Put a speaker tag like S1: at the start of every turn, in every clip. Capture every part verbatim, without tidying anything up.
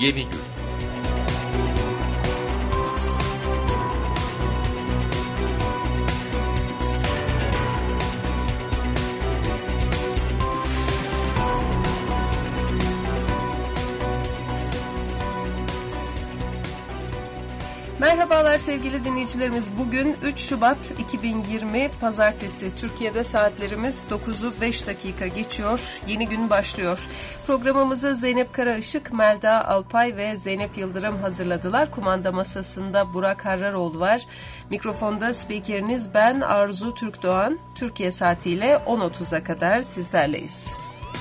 S1: Yeni Gün.
S2: Merhabalar sevgili dinleyicilerimiz. Bugün üç Şubat iki bin yirmi Pazartesi. Türkiye'de saatlerimiz dokuzu beş dakika geçiyor. Yeni gün başlıyor. Programımızı Zeynep Karaışık, Melda Alpay ve Zeynep Yıldırım hazırladılar. Kumanda masasında Burak Harraroğlu var. Mikrofonda spikeriniz ben Arzu Türkdoğan. Türkiye saatiyle on otuza kadar sizlerleyiz.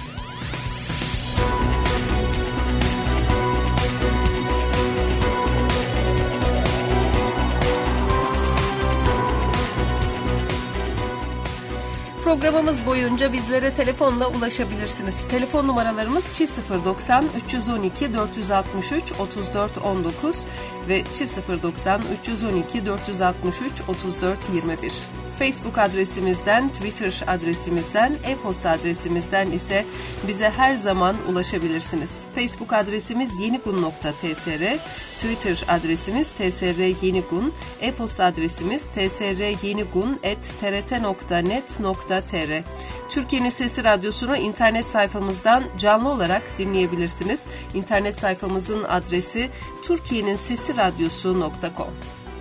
S2: Programımız boyunca bizlere telefonla ulaşabilirsiniz. Telefon numaralarımız çift sıfır doksan üç yüz on iki dört yüz altmış üç otuz dört on dokuz ve çift sıfır doksan üç yüz on iki dört yüz altmış üç otuz dört yirmi bir. Facebook adresimizden, Twitter adresimizden, e-posta adresimizden ise bize her zaman ulaşabilirsiniz. Facebook adresimiz yenigun nokta tsr, Twitter adresimiz tsryenigun, e-posta adresimiz tsryenigun at trt nokta net nokta tr. Türkiye'nin Sesi Radyosu'nu internet sayfamızdan canlı olarak dinleyebilirsiniz. İnternet sayfamızın adresi türkiyenin sesi radyosu nokta com.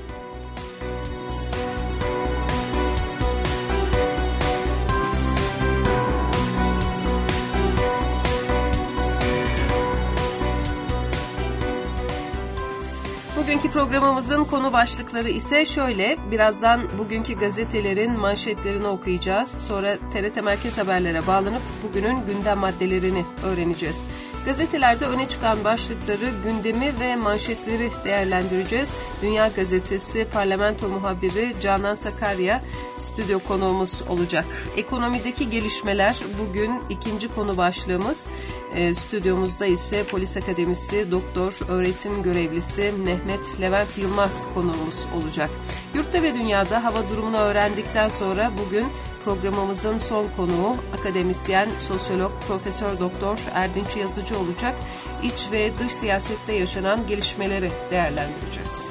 S2: Bugünkü programımızın konu başlıkları ise şöyle. Birazdan bugünkü gazetelerin manşetlerini okuyacağız. Sonra T R T Merkez Haberler'e bağlanıp bugünün gündem maddelerini öğreneceğiz. Gazetelerde öne çıkan başlıkları, gündemi ve manşetleri değerlendireceğiz. Dünya Gazetesi parlamento muhabiri Canan Sakarya stüdyo konuğumuz olacak. Ekonomideki gelişmeler bugün ikinci konu başlığımız. E, stüdyomuzda ise Polis Akademisi Doktor Öğretim Görevlisi Mehmet Levent Yılmaz konuğumuz olacak. Yurtta ve dünyada hava durumunu öğrendikten sonra bugün programımızın son konuğu akademisyen, sosyolog, Profesör Doktor Erdinç Yazıcı olacak. İç ve dış siyasette yaşanan gelişmeleri değerlendireceğiz.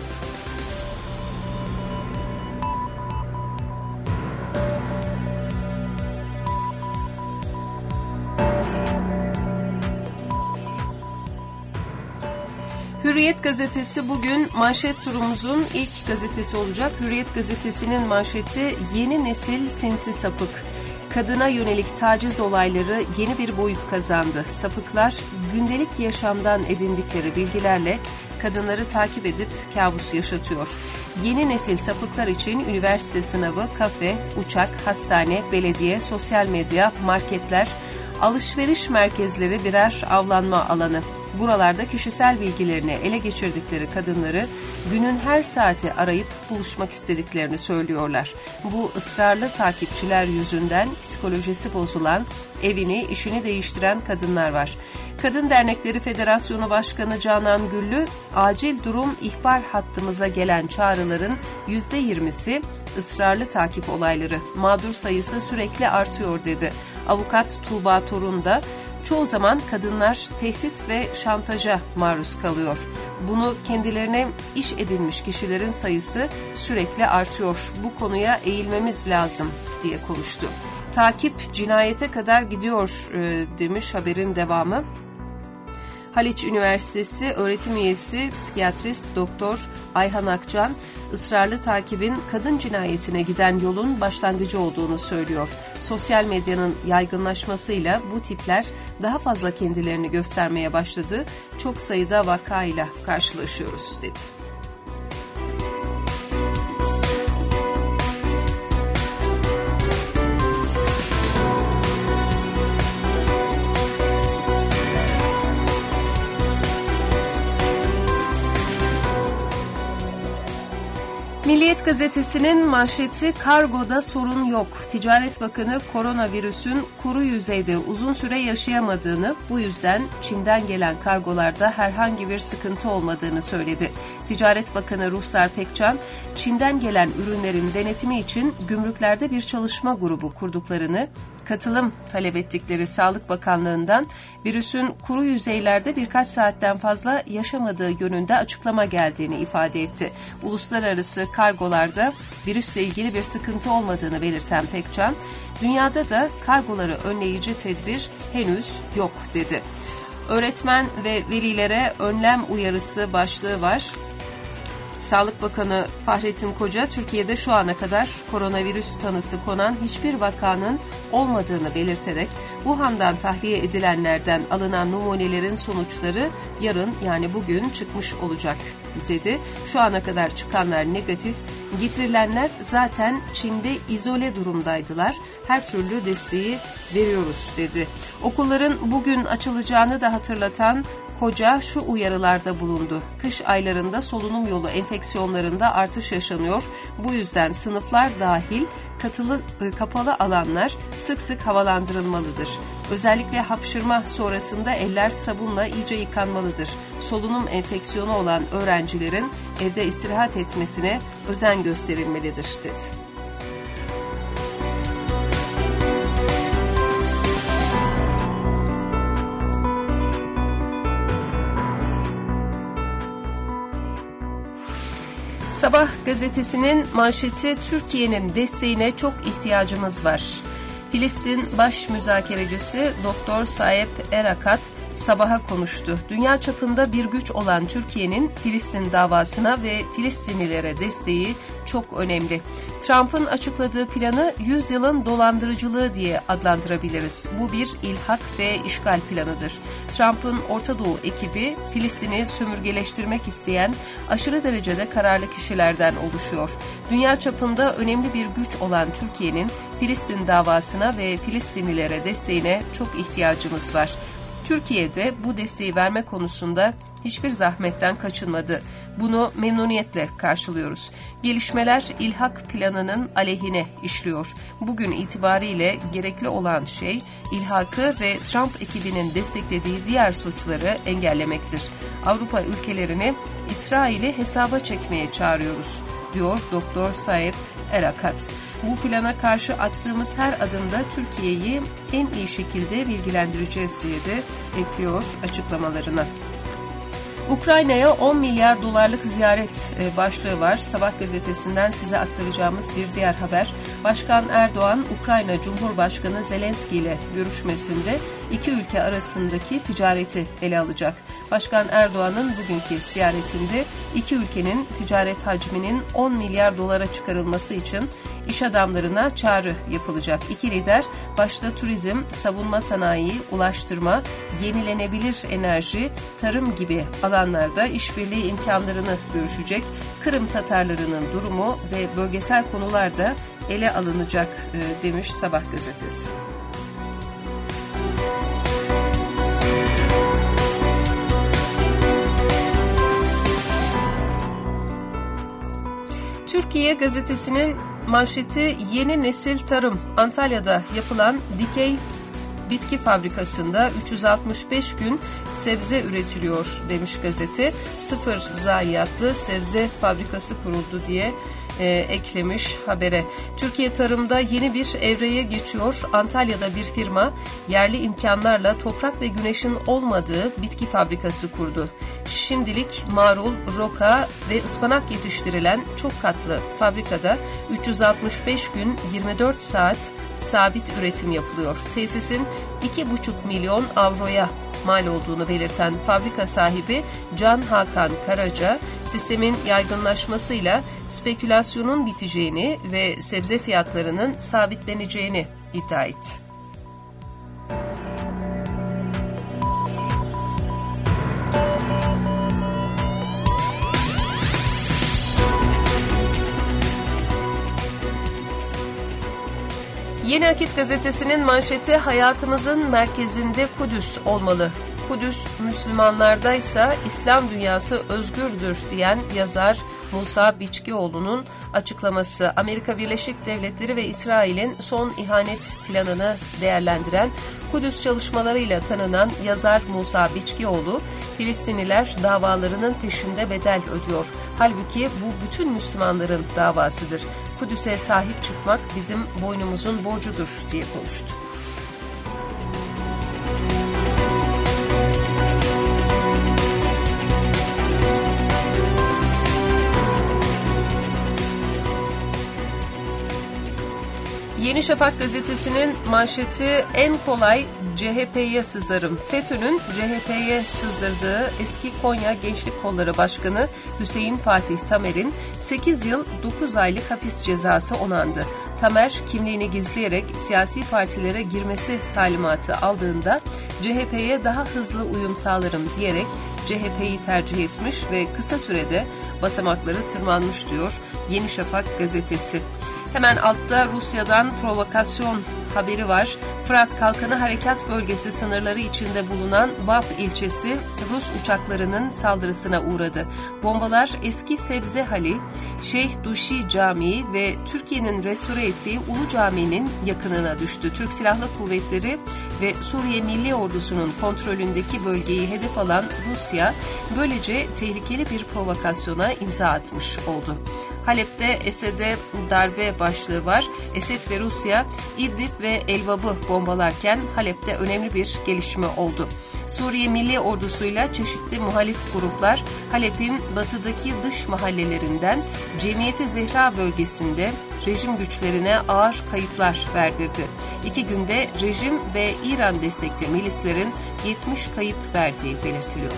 S2: Hürriyet Gazetesi bugün manşet turumuzun ilk gazetesi olacak. Hürriyet Gazetesi'nin manşeti yeni nesil sinsi sapık. Kadına yönelik taciz olayları yeni bir boyut kazandı. Sapıklar gündelik yaşamdan edindikleri bilgilerle kadınları takip edip kabus yaşatıyor. Yeni nesil sapıklar için üniversite sınavı, kafe, uçak, hastane, belediye, sosyal medya, marketler, alışveriş merkezleri birer avlanma alanı. Buralarda kişisel bilgilerini ele geçirdikleri kadınları günün her saati arayıp buluşmak istediklerini söylüyorlar. Bu ısrarlı takipçiler yüzünden psikolojisi bozulan, evini, işini değiştiren kadınlar var. Kadın Dernekleri Federasyonu Başkanı Canan Güllü, acil durum ihbar hattımıza gelen çağrıların yüzde yirmisi ısrarlı takip olayları, mağdur sayısı sürekli artıyor dedi. Avukat Tuğba Torun da, çoğu zaman kadınlar tehdit ve şantaja maruz kalıyor. Bunu kendilerine iş edinmiş kişilerin sayısı sürekli artıyor. Bu konuya eğilmemiz lazım diye konuştu. Takip cinayete kadar gidiyor e, demiş haberin devamı. Haliç Üniversitesi öğretim üyesi psikiyatrist Doktor Ayhan Akcan, ısrarlı takibin kadın cinayetine giden yolun başlangıcı olduğunu söylüyor. Sosyal medyanın yaygınlaşmasıyla bu tipler daha fazla kendilerini göstermeye başladı. Çok sayıda vakayla karşılaşıyoruz dedi. Milliyet Gazetesi'nin manşeti kargoda sorun yok. Ticaret Bakanı koronavirüsün kuru yüzeyde uzun süre yaşayamadığını, bu yüzden Çin'den gelen kargolarda herhangi bir sıkıntı olmadığını söyledi. Ticaret Bakanı Ruhsar Pekcan, Çin'den gelen ürünlerin denetimi için gümrüklerde bir çalışma grubu kurduklarını, katılım talep ettikleri Sağlık Bakanlığı'ndan virüsün kuru yüzeylerde birkaç saatten fazla yaşamadığı yönünde açıklama geldiğini ifade etti. Uluslararası kargolarda virüsle ilgili bir sıkıntı olmadığını belirten Pekcan, dünyada da kargoları önleyici tedbir henüz yok dedi. Öğretmen ve velilere önlem uyarısı başlığı var. Sağlık Bakanı Fahrettin Koca, Türkiye'de şu ana kadar koronavirüs tanısı konan hiçbir vakanın olmadığını belirterek Wuhan'dan tahliye edilenlerden alınan numunelerin sonuçları yarın yani bugün çıkmış olacak dedi. Şu ana kadar çıkanlar negatif, getirilenler zaten Çin'de izole durumdaydılar. Her türlü desteği veriyoruz dedi. Okulların bugün açılacağını da hatırlatan Koca şu uyarılarda bulundu. Kış aylarında solunum yolu enfeksiyonlarında artış yaşanıyor. Bu yüzden sınıflar dahil katılı, kapalı alanlar sık sık havalandırılmalıdır. Özellikle hapşırma sonrasında eller sabunla iyice yıkanmalıdır. Solunum enfeksiyonu olan öğrencilerin evde istirahat etmesine özen gösterilmelidir dedi. Sabah gazetesinin manşeti Türkiye'nin desteğine çok ihtiyacımız var. Filistin baş müzakerecisi Doktor Saeb Erekat Sabah'a konuştu. Dünya çapında bir güç olan Türkiye'nin Filistin davasına ve Filistinlilere desteği çok önemli. Trump'ın açıkladığı planı yüzyılın dolandırıcılığı diye adlandırabiliriz. Bu bir ilhak ve işgal planıdır. Trump'ın Orta Doğu ekibi Filistin'i sömürgeleştirmek isteyen aşırı derecede kararlı kişilerden oluşuyor. Dünya çapında önemli bir güç olan Türkiye'nin Filistin davasına ve Filistinlilere desteğine çok ihtiyacımız var. Türkiye'de bu desteği verme konusunda hiçbir zahmetten kaçınmadı. Bunu memnuniyetle karşılıyoruz. Gelişmeler ilhak planının aleyhine işliyor. Bugün itibariyle gerekli olan şey ilhakı ve Trump ekibinin desteklediği diğer suçları engellemektir. Avrupa ülkelerini İsrail'i hesaba çekmeye çağırıyoruz, diyor Doktor Saeb Erekat. Bu plana karşı attığımız her adımda Türkiye'yi en iyi şekilde bilgilendireceğiz diye de ekliyor açıklamalarına. Ukrayna'ya on milyar dolarlık ziyaret başlığı var. Sabah gazetesinden size aktaracağımız bir diğer haber. Başkan Erdoğan, Ukrayna Cumhurbaşkanı Zelenski ile görüşmesinde iki ülke arasındaki ticareti ele alacak. Başkan Erdoğan'ın bugünkü ziyaretinde iki ülkenin ticaret hacminin on milyar dolara çıkarılması için iş adamlarına çağrı yapılacak. İki lider başta turizm, savunma sanayi, ulaştırma, yenilenebilir enerji, tarım gibi alanlarda işbirliği imkanlarını görüşecek. Kırım Tatarlarının durumu ve bölgesel konularda ele alınacak demiş Sabah gazetesi. Türkiye gazetesinin manşeti yeni nesil tarım. Antalya'da yapılan dikey bitki fabrikasında üç yüz altmış beş gün sebze üretiliyor demiş gazete. Sıfır zayiatlı sebze fabrikası kuruldu diye e, eklemiş habere. Türkiye tarımda yeni bir evreye geçiyor. Antalya'da bir firma yerli imkanlarla toprak ve güneşin olmadığı bitki fabrikası kurdu. Şimdilik marul, roka ve ıspanak yetiştirilen çok katlı fabrikada üç yüz altmış beş gün yirmi dört saat sabit üretim yapılıyor. Tesisin iki buçuk milyon avroya mal olduğunu belirten fabrika sahibi Can Hakan Karaca, sistemin yaygınlaşmasıyla spekülasyonun biteceğini ve sebze fiyatlarının sabitleneceğini iddia etti. Yeni Akit gazetesinin manşeti hayatımızın merkezinde Kudüs olmalı. Kudüs Müslümanlardaysa İslam dünyası özgürdür diyen yazar Musa Biçkioğlu'nun açıklaması. Amerika Birleşik Devletleri ve İsrail'in son ihanet planını değerlendiren Kudüs çalışmalarıyla tanınan yazar Musa Biçkioğlu, Filistinliler davalarının peşinde bedel ödüyor. Halbuki bu bütün Müslümanların davasıdır. Kudüs'e sahip çıkmak bizim boynumuzun borcudur diye konuştu. Yeni Şafak gazetesinin manşeti en kolay C H P'ye sızarım. FETÖ'nün C H P'ye sızdırdığı eski Konya Gençlik Kolları Başkanı Hüseyin Fatih Tamer'in sekiz yıl dokuz aylık hapis cezası onandı. Tamer kimliğini gizleyerek siyasi partilere girmesi talimatı aldığında C H P'ye daha hızlı uyum sağlarım diyerek C H P'yi tercih etmiş ve kısa sürede basamakları tırmanmış diyor Yeni Şafak gazetesi. Hemen altta Rusya'dan provokasyon haberi var. Fırat Kalkanı Harekat Bölgesi sınırları içinde bulunan Bab ilçesi Rus uçaklarının saldırısına uğradı. Bombalar eski Sebze Hali, Şeyh Duşi Camii ve Türkiye'nin restore ettiği Ulu Cami'nin yakınına düştü. Türk Silahlı Kuvvetleri ve Suriye Milli Ordusu'nun kontrolündeki bölgeyi hedef alan Rusya böylece tehlikeli bir provokasyona imza atmış oldu. Halep'te Esed'e darbe başlığı var. Esed ve Rusya İdlib ve Elbab'ı bombalarken Halep'te önemli bir gelişme oldu. Suriye Milli Ordusu'yla çeşitli muhalif gruplar Halep'in batıdaki dış mahallelerinden Cemiyeti Zehra bölgesinde rejim güçlerine ağır kayıplar verdirdi. İki günde rejim ve İran destekli milislerin yetmiş kayıp verdiği belirtiliyor.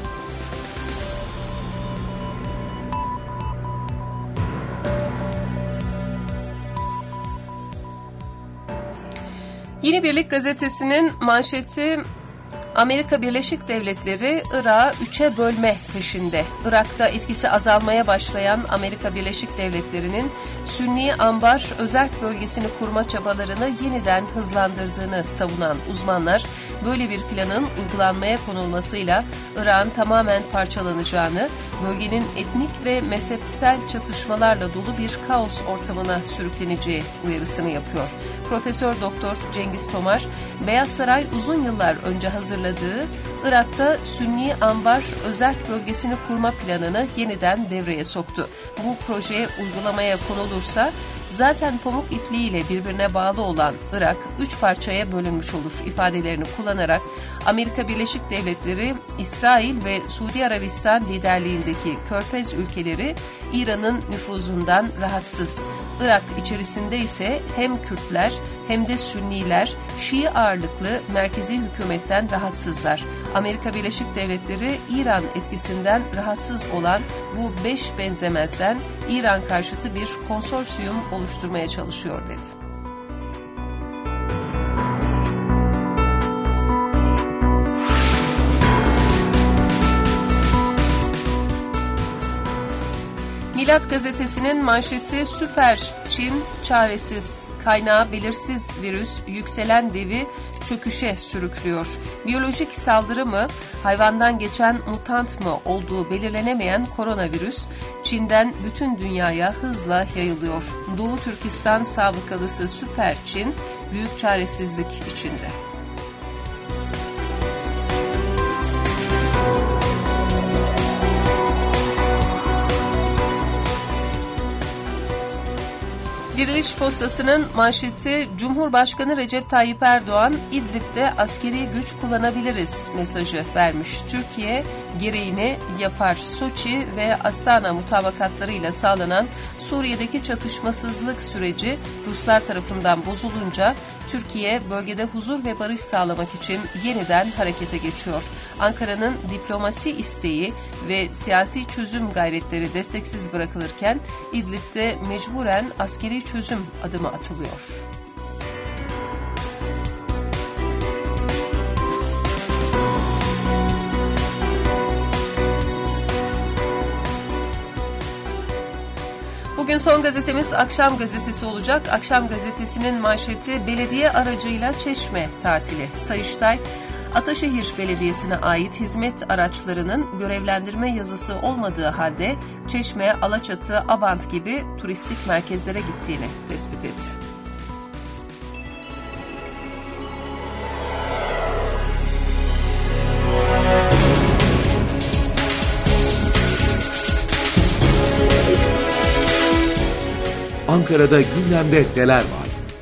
S2: Yeni Birlik gazetesinin manşeti Amerika Birleşik Devletleri Irak'ı üçe bölme peşinde. Irak'ta etkisi azalmaya başlayan Amerika Birleşik Devletleri'nin Sünni Ambar özerk bölgesini kurma çabalarını yeniden hızlandırdığını savunan uzmanlar, böyle bir planın uygulanmaya konulmasıyla Irak'ın tamamen parçalanacağını, bölgenin etnik ve mezhepsel çatışmalarla dolu bir kaos ortamına sürükleneceği uyarısını yapıyor. Profesör Doktor Cengiz Tomar, Beyaz Saray uzun yıllar önce hazırladığı Irak'ta Sünni Ambar özerk bölgesini kurma planını yeniden devreye soktu. Bu proje uygulamaya konulursa zaten pamuk ipliğiyle birbirine bağlı olan Irak üç parçaya bölünmüş olur ifadelerini kullanarak Amerika Birleşik Devletleri, İsrail ve Suudi Arabistan liderliğindeki Körfez ülkeleri İran'ın nüfuzundan rahatsız. Irak içerisinde ise hem Kürtler hem de Sünniler Şii ağırlıklı merkezi hükümetten rahatsızlar. Amerika Birleşik Devletleri İran etkisinden rahatsız olan bu beş benzemezden İran karşıtı bir konsorsiyum oluşturmaya çalışıyor dedi. Milat gazetesinin manşeti Süper Çin çaresiz, kaynağı belirsiz virüs yükselen devi çöküşe sürüklüyor. Biyolojik saldırı mı, hayvandan geçen mutant mı olduğu belirlenemeyen koronavirüs Çin'den bütün dünyaya hızla yayılıyor. Doğu Türkistan sabıkalısı Süper Çin büyük çaresizlik içinde. Diriliş Postası'nın manşeti Cumhurbaşkanı Recep Tayyip Erdoğan, İdlib'de askeri güç kullanabiliriz mesajı vermiş. Türkiye gereğini yapar. Soçi ve Astana mutabakatlarıyla sağlanan Suriye'deki çatışmasızlık süreci Ruslar tarafından bozulunca Türkiye bölgede huzur ve barış sağlamak için yeniden harekete geçiyor. Ankara'nın diplomasi isteği ve siyasi çözüm gayretleri desteksiz bırakılırken İdlib'de mecburen askeri çözüm adımı atılıyor. Bugün son gazetemiz Akşam Gazetesi olacak. Akşam Gazetesi'nin manşeti belediye aracıyla Çeşme tatili. Sayıştay, Ataşehir Belediyesi'ne ait hizmet araçlarının görevlendirme yazısı olmadığı halde Çeşme, Alaçatı, Abant gibi turistik merkezlere gittiğini tespit etti.
S1: Ankara'da gündemde neler var?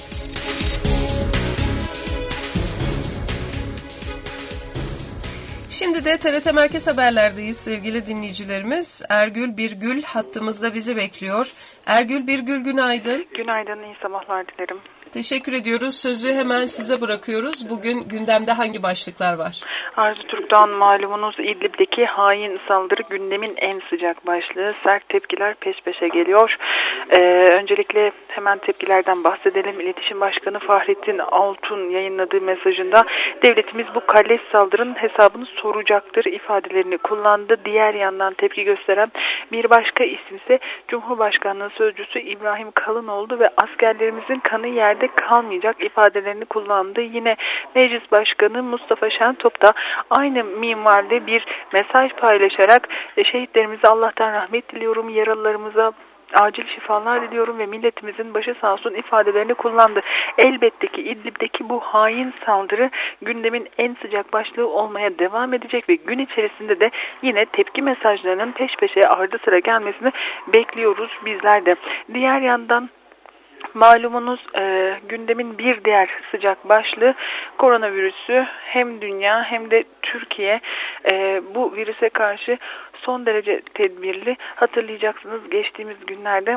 S2: Şimdi de T R T Merkez Haberler'deyiz sevgili dinleyicilerimiz. Ergül Birgül hattımızda bizi bekliyor. Ergül Birgül günaydın.
S3: Günaydın, iyi sabahlar dilerim.
S2: Teşekkür ediyoruz. Sözü hemen size bırakıyoruz. Bugün gündemde hangi başlıklar var?
S1: Arzu Türk'ten malumunuz İdlib'deki hain saldırı gündemin en sıcak başlığı. Sert tepkiler peş peşe geliyor. Ee, öncelikle hemen tepkilerden bahsedelim. İletişim Başkanı Fahrettin Altun yayınladığı mesajında devletimiz bu kalleş saldırının hesabını soracaktır ifadelerini kullandı. Diğer yandan tepki gösteren bir başka isimse Cumhurbaşkanlığı Sözcüsü İbrahim Kalinoğlu ve askerlerimizin kanı yerde kalmayacak ifadelerini kullandı. Yine Meclis Başkanı Mustafa Şentop da aynı minvalde bir mesaj paylaşarak şehitlerimize Allah'tan rahmet diliyorum, yaralılarımıza acil şifalar diliyorum ve milletimizin başı sağ olsun ifadelerini kullandı. Elbette ki İdlib'deki bu hain saldırı gündemin en sıcak başlığı olmaya devam edecek ve gün içerisinde de yine tepki mesajlarının peş peşe ardı sıra gelmesini bekliyoruz bizler de. Diğer yandan malumunuz e, gündemin bir diğer sıcak başlığı koronavirüsü. Hem dünya hem de Türkiye e, bu virüse karşı son derece tedbirli. Hatırlayacaksınız geçtiğimiz günlerde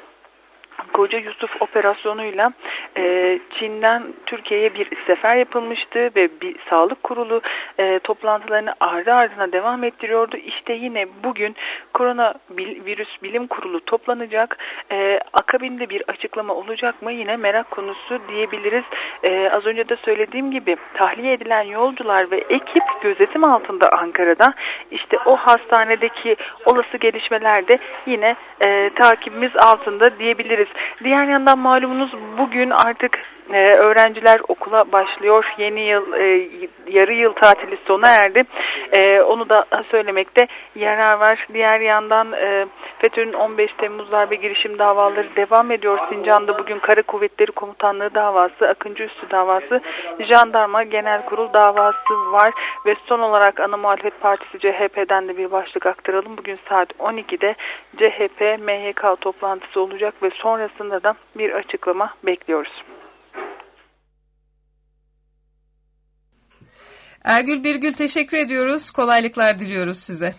S1: Koca Yusuf operasyonuyla e, Çin'den Türkiye'ye bir sefer yapılmıştı ve bir sağlık kurulu e, toplantılarını ardı ardına devam ettiriyordu. İşte yine bugün koronavirüs bilim kurulu toplanacak. E, akabinde bir açıklama olacak mı? Yine merak konusu diyebiliriz. E, az önce de söylediğim gibi tahliye edilen yolcular ve ekip gözetim altında Ankara'da. İşte o hastanedeki olası gelişmeler de yine e, takibimiz altında diyebiliriz. Diğer yandan malumunuz bugün artık e, öğrenciler okula başlıyor. Yeni yıl, e, yarı yıl tatili sona erdi. E, onu da söylemekte yarar var. Diğer yandan e, FETÖ'nün on beş Temmuz darbe girişim davaları devam ediyor. Sincan'da bugün Kara Kuvvetleri Komutanlığı davası, Akıncı Üssü davası, Jandarma Genel Kurul davası var. Ve son olarak Ana Muhalefet Partisi C H P'den de bir başlık aktaralım. Bugün saat on ikide C H P M Y K toplantısı olacak ve sonrasında da bir açıklama bekliyoruz.
S2: Ergül Birgül teşekkür ediyoruz. Kolaylıklar diliyoruz size.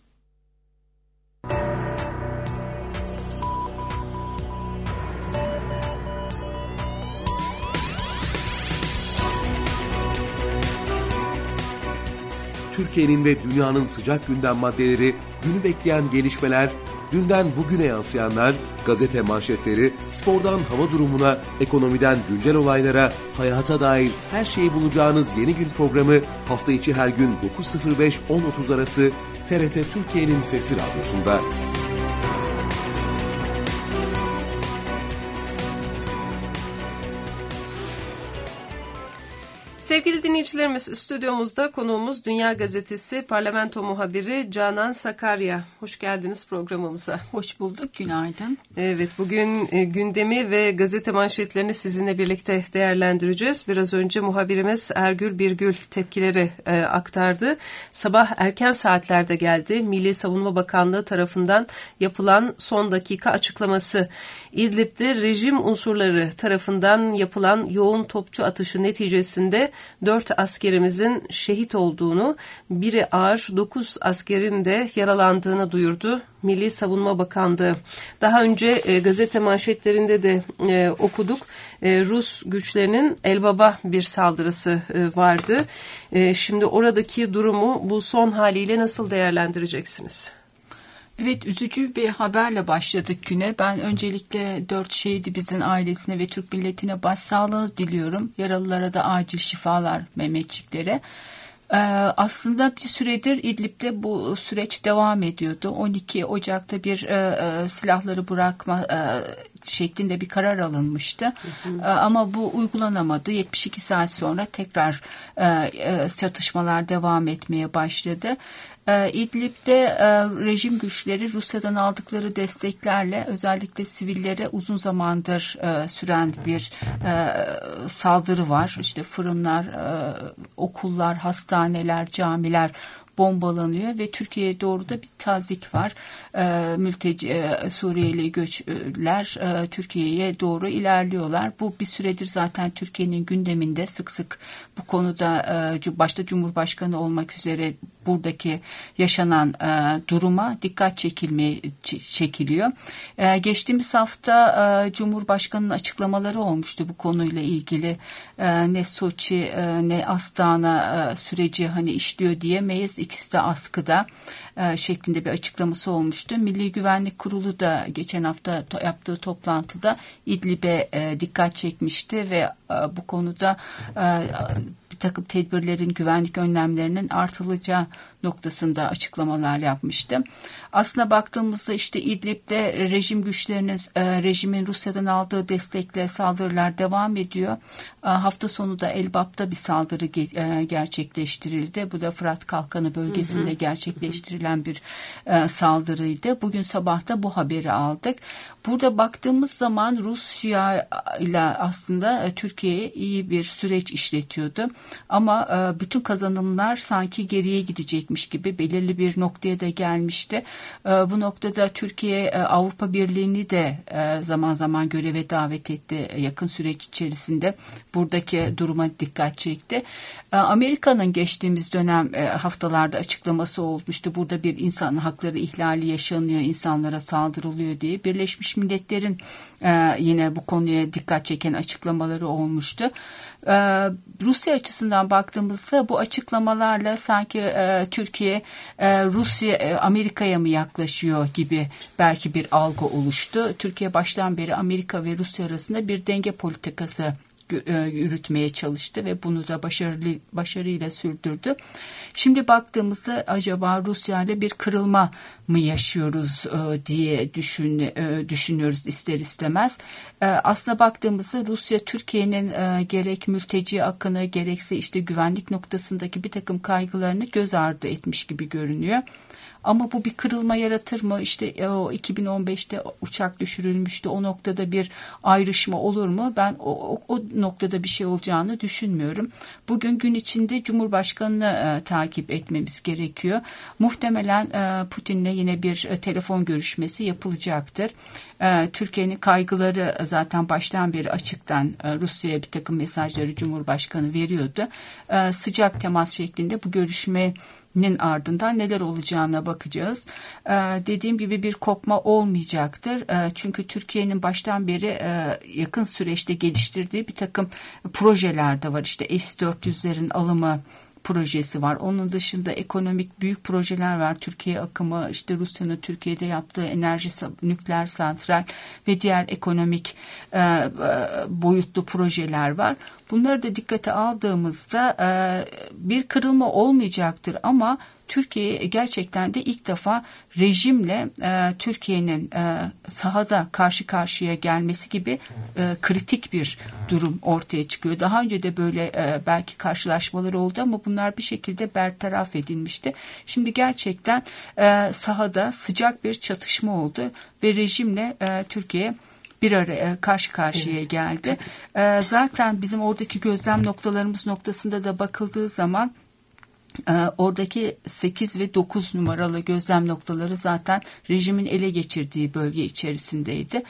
S3: Türkiye'nin ve dünyanın sıcak gündem maddeleri, günü bekleyen gelişmeler, dünden bugüne yansıyanlar, gazete manşetleri, spordan hava durumuna, ekonomiden güncel olaylara, hayata dair her şeyi bulacağınız Yeni Gün programı hafta içi her gün dokuz sıfır beş on otuz arası T R T Türkiye'nin Sesi Radyosu'nda.
S2: Sevgili dinleyicilerimiz, stüdyomuzda konuğumuz Dünya Gazetesi Parlamento Muhabiri Canan Sakarya. Hoş geldiniz programımıza.
S4: Hoş bulduk, günaydın.
S2: Evet, bugün e, gündemi ve gazete manşetlerini sizinle birlikte değerlendireceğiz. Biraz önce muhabirimiz Ergül Birgül tepkileri e, aktardı. Sabah erken saatlerde geldi. Milli Savunma Bakanlığı tarafından yapılan son dakika açıklaması. İdlib'de rejim unsurları tarafından yapılan yoğun topçu atışı neticesinde dört askerimizin şehit olduğunu, biri ağır, dokuz askerin de yaralandığını duyurdu Milli Savunma Bakanlığı. Daha önce e, gazete manşetlerinde de e, okuduk. E, Rus güçlerinin Elbap'a bir saldırısı e, vardı. E, şimdi oradaki durumu bu son haliyle nasıl değerlendireceksiniz?
S4: Evet, üzücü bir haberle başladık güne. Ben öncelikle dört şehidimizin ailesine ve Türk milletine başsağlığı diliyorum. Yaralılara da acil şifalar Mehmetçiklere. Ee, aslında bir süredir İdlib'de bu süreç devam ediyordu. on iki Ocak'ta bir e, e, silahları bırakma e, şeklinde bir karar alınmıştı. Hı hı. E, ama bu uygulanamadı. yetmiş iki saat sonra tekrar e, e, çatışmalar devam etmeye başladı. İdlib'de rejim güçleri Rusya'dan aldıkları desteklerle özellikle sivillere uzun zamandır süren bir saldırı var. İşte fırınlar, okullar, hastaneler, camiler bombalanıyor ve Türkiye'ye doğru da bir tazik var. E, mülteci e, Suriyeli göçler e, Türkiye'ye doğru ilerliyorlar. Bu bir süredir zaten Türkiye'nin gündeminde, sık sık bu konuda e, başta Cumhurbaşkanı olmak üzere buradaki yaşanan e, duruma dikkat çekilmeye çekiliyor. E, geçtiğimiz hafta e, Cumhurbaşkanı'nın açıklamaları olmuştu bu konuyla ilgili. E, ne Soçi e, ne Astana e, süreci hani işliyor diyemeyiz. İkisi de askıda e, şeklinde bir açıklaması olmuştu. Milli Güvenlik Kurulu da geçen hafta to- yaptığı toplantıda İdlib'e e, dikkat çekmişti ve e, bu konuda e, bir takım tedbirlerin, güvenlik önlemlerinin artılacağı noktasında açıklamalar yapmıştı. Aslına baktığımızda işte İdlib'de rejim güçlerinin, e, rejimin Rusya'dan aldığı destekle saldırılar devam ediyor. E, hafta sonu da Elbap'ta bir saldırı ge- e, gerçekleştirildi. Bu da Fırat Kalkanı bölgesinde hı hı. gerçekleştirilen bir e, saldırıydı. Bugün sabah da bu haberi aldık. Burada baktığımız zaman Rusya ile aslında e, Türkiye'ye iyi bir süreç işletiyordu. Ama e, bütün kazanımlar sanki geriye gidecekmiş gibi belirli bir noktaya da gelmişti. E, bu noktada Türkiye e, Avrupa Birliği'ni de e, zaman zaman göreve davet etti yakın süreç içerisinde. Buradaki duruma dikkat çekti. E, Amerika'nın geçtiğimiz dönem e, haftalarda açıklaması olmuştu. Burada bir insan hakları ihlali yaşanıyor, insanlara saldırılıyor diye. Birleşmiş Milletler'in e, yine bu konuya dikkat çeken açıklamaları olmuştu. E, Rusya açısından baktığımızda bu açıklamalarla sanki e, Türkiye e, Rusya e, Amerika'ya mı yaklaşıyor gibi belki bir algı oluştu. Türkiye baştan beri Amerika ve Rusya arasında bir denge politikası yürütmeye çalıştı ve bunu da başarılı başarıyla sürdürdü. Şimdi baktığımızda acaba Rusya ile bir kırılma mı yaşıyoruz e, diye düşün, e, düşünüyoruz ister istemez. E, aslına baktığımızda Rusya Türkiye'nin e, gerek mülteci akını gerekse işte güvenlik noktasındaki bir takım kaygılarını göz ardı etmiş gibi görünüyor. Ama bu bir kırılma yaratır mı? İşte o iki bin on beşte uçak düşürülmüştü. O noktada bir ayrışma olur mu? Ben o, o, o noktada bir şey olacağını düşünmüyorum. Bugün gün içinde Cumhurbaşkanı'nı e, takip etmemiz gerekiyor. Muhtemelen e, Putin'le yine bir e, telefon görüşmesi yapılacaktır. E, Türkiye'nin kaygıları zaten baştan beri açıktan e, Rusya'ya bir takım mesajları Cumhurbaşkanı veriyordu. E, sıcak temas şeklinde bu görüşme ardından neler olacağına bakacağız. Ee, dediğim gibi bir kopma olmayacaktır. Ee, çünkü Türkiye'nin baştan beri e, yakın süreçte geliştirdiği bir takım projeler de var. İşte S dört yüzlerin alımı projesi var. Onun dışında ekonomik büyük projeler var. Türkiye akımı, işte Rusya'nın Türkiye'de yaptığı enerji, nükleer santral ve diğer ekonomik e, e, boyutlu projeler var. Bunları da dikkate aldığımızda e, bir kırılma olmayacaktır ama Türkiye gerçekten de ilk defa rejimle e, Türkiye'nin e, sahada karşı karşıya gelmesi gibi e, kritik bir durum ortaya çıkıyor. Daha önce de böyle e, belki karşılaşmaları oldu ama bunlar bir şekilde bertaraf edilmişti. Şimdi gerçekten e, sahada sıcak bir çatışma oldu ve rejimle e, Türkiye bir araya karşı karşıya evet. geldi. E, zaten bizim oradaki gözlem noktalarımız noktasında da bakıldığı zaman oradaki sekiz ve dokuz numaralı gözlem noktaları zaten rejimin ele geçirdiği bölge içerisindeydi.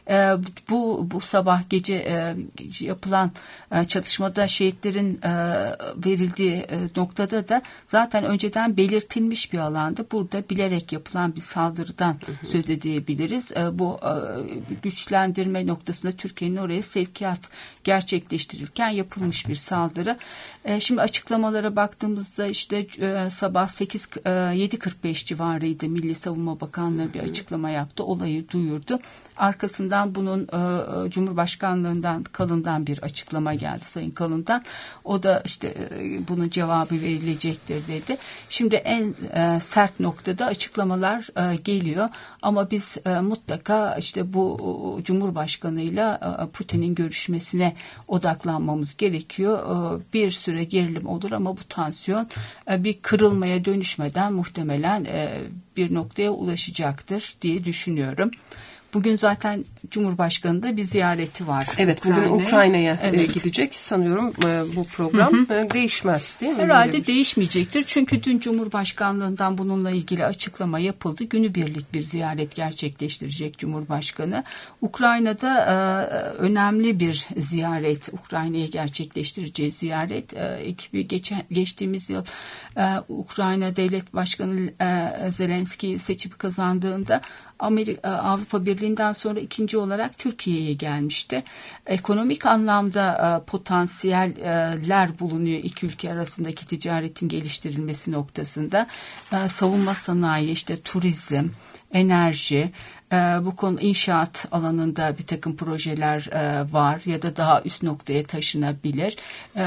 S4: Bu bu sabah gece yapılan çatışmada şehitlerin verildiği noktada da zaten önceden belirtilmiş bir alandı. Burada bilerek yapılan bir saldırıdan söz edebiliriz. Bu güçlendirme noktasında Türkiye'nin oraya sevkiyat gerçekleştirirken yapılmış bir saldırı. Şimdi açıklamalara baktığımızda işte e, sabah sekiz yedi kırk beş civarıydı. Milli Savunma Bakanlığı bir açıklama yaptı. Olayı duyurdu. Arkasından bunun e, Cumhurbaşkanlığından Kalın'dan bir açıklama geldi Sayın Kalın'dan. O da işte e, bunun cevabı verilecektir dedi. Şimdi en e, sert noktada açıklamalar e, geliyor. Ama biz e, mutlaka işte bu e, Cumhurbaşkanıyla e, Putin'in görüşmesine odaklanmamız gerekiyor. E, bir süre gerilim olur ama bu tansiyon e, bir kırılmaya dönüşmeden muhtemelen e, bir noktaya ulaşacaktır diye düşünüyorum. Bugün zaten Cumhurbaşkanı'nın da bir ziyareti var.
S2: Evet,
S4: Ukrayna'ya.
S2: bugün Ukrayna'ya
S4: evet.
S2: gidecek sanıyorum. Bu program hı hı. değişmez değil mi?
S4: Herhalde bir... değişmeyecektir. Çünkü dün Cumhurbaşkanlığından bununla ilgili açıklama yapıldı. Günübirlik bir ziyaret gerçekleştirecek Cumhurbaşkanı. Ukrayna'da e, önemli bir ziyaret. Ukrayna'ya gerçekleştireceği ziyaret. E, geçen, geçtiğimiz yıl e, Ukrayna Devlet Başkanı e, Zelenski'yi seçip kazandığında Amerika, Avrupa Birliği'nden sonra ikinci olarak Türkiye'ye gelmişti. Ekonomik anlamda potansiyeller bulunuyor iki ülke arasındaki ticaretin geliştirilmesi noktasında. Savunma sanayi, işte turizm, enerji, bu konu inşaat alanında bir takım projeler var ya da daha üst noktaya taşınabilir.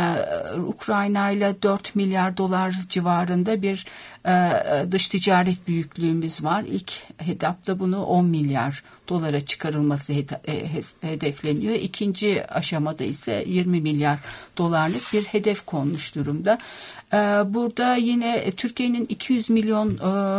S4: Ukrayna ile dört milyar dolar civarında bir dış ticaret büyüklüğümüz var. İlk etapta bunu on milyar dolara çıkarılması hedefleniyor. İkinci aşamada ise yirmi milyar dolarlık bir hedef konmuş durumda. Burada yine Türkiye'nin iki yüz milyon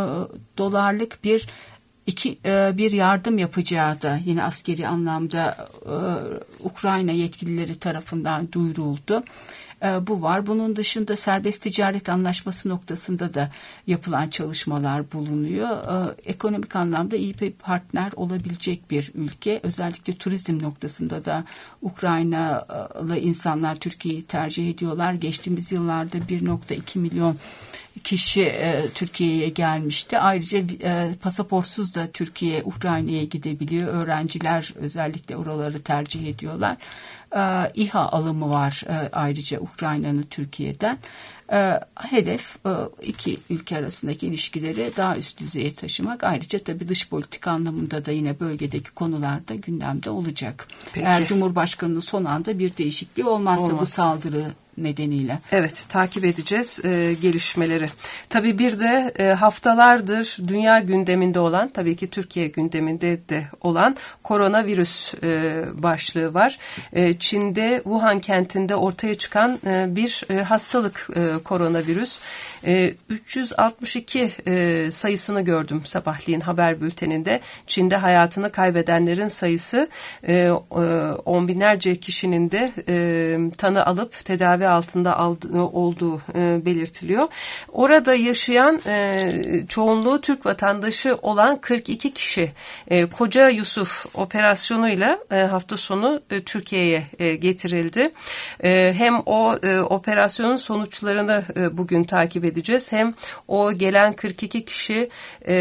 S4: dolarlık bir İki, bir yardım yapacağı da yine askeri anlamda Ukrayna yetkilileri tarafından duyuruldu. Bu var. Bunun dışında serbest ticaret anlaşması noktasında da yapılan çalışmalar bulunuyor. Ekonomik anlamda iyi bir partner olabilecek bir ülke. Özellikle turizm noktasında da Ukraynalı insanlar Türkiye'yi tercih ediyorlar. Geçtiğimiz yıllarda bir nokta iki milyon kişi e, Türkiye'ye gelmişti. Ayrıca e, pasaportsuz da Türkiye, Ukrayna'ya gidebiliyor. Öğrenciler özellikle oraları tercih ediyorlar. E, İHA alımı var e, ayrıca Ukrayna'nın Türkiye'den. E, hedef e, iki ülke arasındaki ilişkileri daha üst düzeye taşımak. Ayrıca tabii dış politika anlamında da yine bölgedeki konularda gündemde olacak. Peki. Eğer Cumhurbaşkanı'nın son anda bir değişikliği olmazsa Olmaz. bu saldırı nedeniyle.
S2: Evet, takip edeceğiz e, gelişmeleri. Tabii bir de e, haftalardır dünya gündeminde olan, tabii ki Türkiye gündeminde de olan koronavirüs e, başlığı var. E, Çin'de Wuhan kentinde ortaya çıkan e, bir e, hastalık e, koronavirüs. E, üç yüz altmış iki e, sayısını gördüm sabahleyin haber bülteninde. Çin'de hayatını kaybedenlerin sayısı e, e, on binlerce kişinin de e, tanı alıp tedavi altında aldığı, olduğu e, belirtiliyor. Orada yaşayan e, çoğunluğu Türk vatandaşı olan kırk iki kişi e, Koca Yusuf operasyonuyla e, hafta sonu e, Türkiye'ye e, getirildi. E, hem o e, operasyonun sonuçlarını e, bugün takip edeceğiz. Hem o gelen kırk iki kişi e,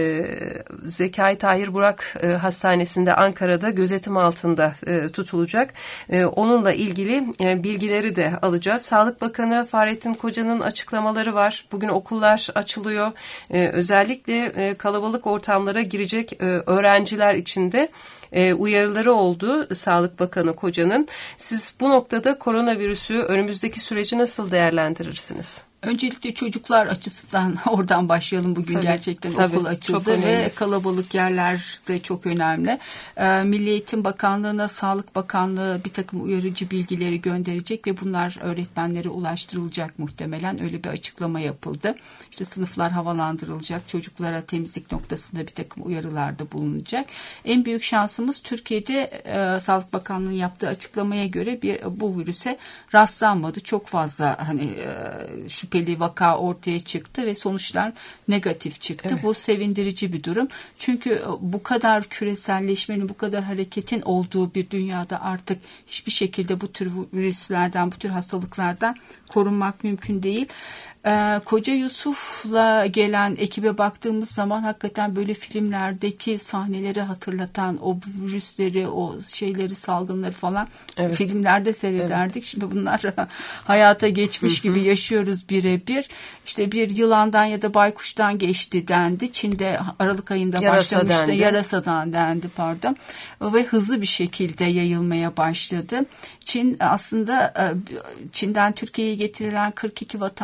S2: Zekai Tahir Burak e, Hastanesi'nde Ankara'da gözetim altında e, tutulacak. E, onunla ilgili e, bilgileri de alacağız. Sağlık Bakanı Fahrettin Koca'nın açıklamaları var. Bugün okullar açılıyor. Ee, özellikle e, kalabalık ortamlara girecek e, öğrenciler için de e, uyarıları oldu Sağlık Bakanı Koca'nın. Siz bu noktada koronavirüsü önümüzdeki süreci nasıl değerlendirirsiniz?
S4: Öncelikle çocuklar açısından oradan başlayalım. Bugün tabii, gerçekten tabii, okul açıldı ve kalabalık yerler de çok önemli. Ee, Milli Eğitim Bakanlığı'na Sağlık Bakanlığı bir takım uyarıcı bilgileri gönderecek ve bunlar öğretmenlere ulaştırılacak muhtemelen. Öyle bir açıklama yapıldı. İşte sınıflar havalandırılacak, çocuklara temizlik noktasında bir takım uyarılarda bulunacak. En büyük şansımız Türkiye'de e, Sağlık Bakanlığı'nın yaptığı açıklamaya göre bir bu virüse rastlanmadı. Çok fazla hani e, şüphe vaka ortaya çıktı ve sonuçlar negatif çıktı. Evet. Bu sevindirici bir durum. Çünkü bu kadar küreselleşmenin, bu kadar hareketin olduğu bir dünyada artık hiçbir şekilde bu tür virüslerden, bu tür hastalıklardan korunmak mümkün değil. Ee, Koca Yusuf'la gelen ekibe baktığımız zaman hakikaten böyle filmlerdeki sahneleri hatırlatan o virüsleri, o şeyleri, salgınları falan evet. filmlerde seyrederdik. Evet. Şimdi bunlar hayata geçmiş gibi yaşıyoruz birebir. İşte bir yılandan ya da baykuştan geçti dendi. Çin'de Aralık ayında Yarasa başlamıştı. Dendi. Yarasadan dendi pardon. Ve hızlı bir şekilde yayılmaya başladı. Çin aslında Çin'den Türkiye'ye getirilen kırk iki vatandaş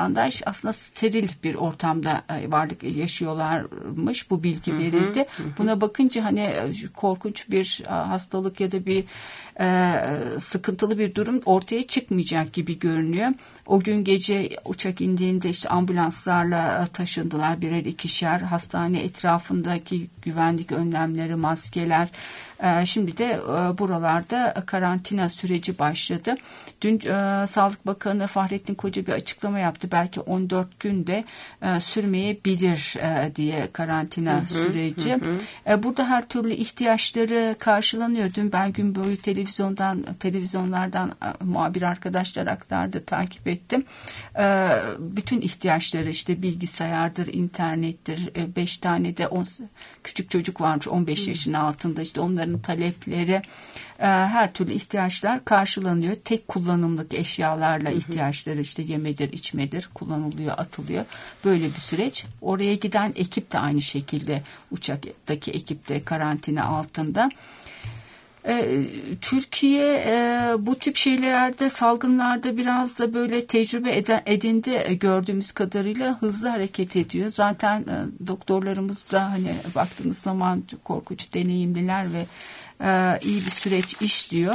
S4: aslında steril bir ortamda varlık yaşıyorlarmış. Bu bilgi verildi. Hı hı. Buna bakınca hani korkunç bir hastalık ya da bir e, sıkıntılı bir durum ortaya çıkmayacak gibi görünüyor. O gün gece uçak indiğinde işte ambulanslarla taşındılar birer ikişer. Hastane etrafındaki güvenlik önlemleri, maskeler. E, şimdi de e, buralarda karantina süreci başladı. Dün e, Sağlık Bakanı Fahrettin Koca bir açıklama yaptı. Belki on dört günde e, sürmeyebilir e, diye karantina hı hı, süreci. Hı hı. E, burada her türlü ihtiyaçları karşılanıyor. Dün ben gün boyu televizyondan, televizyonlardan e, muhabir arkadaşlar aktardı, takip ettim. E, bütün ihtiyaçları işte bilgisayardır, internettir. E, beş tane de on, küçük çocuk varmış on beş hı. yaşın altında. İşte onların talepleri, her türlü ihtiyaçlar karşılanıyor. Tek kullanımlık eşyalarla ihtiyaçları işte yemedir, içmedir kullanılıyor, atılıyor. Böyle bir süreç. Oraya giden ekip de aynı şekilde uçaktaki ekip de karantina altında. Ee, Türkiye e, bu tip şeylerde, salgınlarda biraz da böyle tecrübe eden, edindi gördüğümüz kadarıyla hızlı hareket ediyor. Zaten e, doktorlarımız da hani baktığınız zaman korkunç deneyimliler ve e, iyi bir süreç işliyor.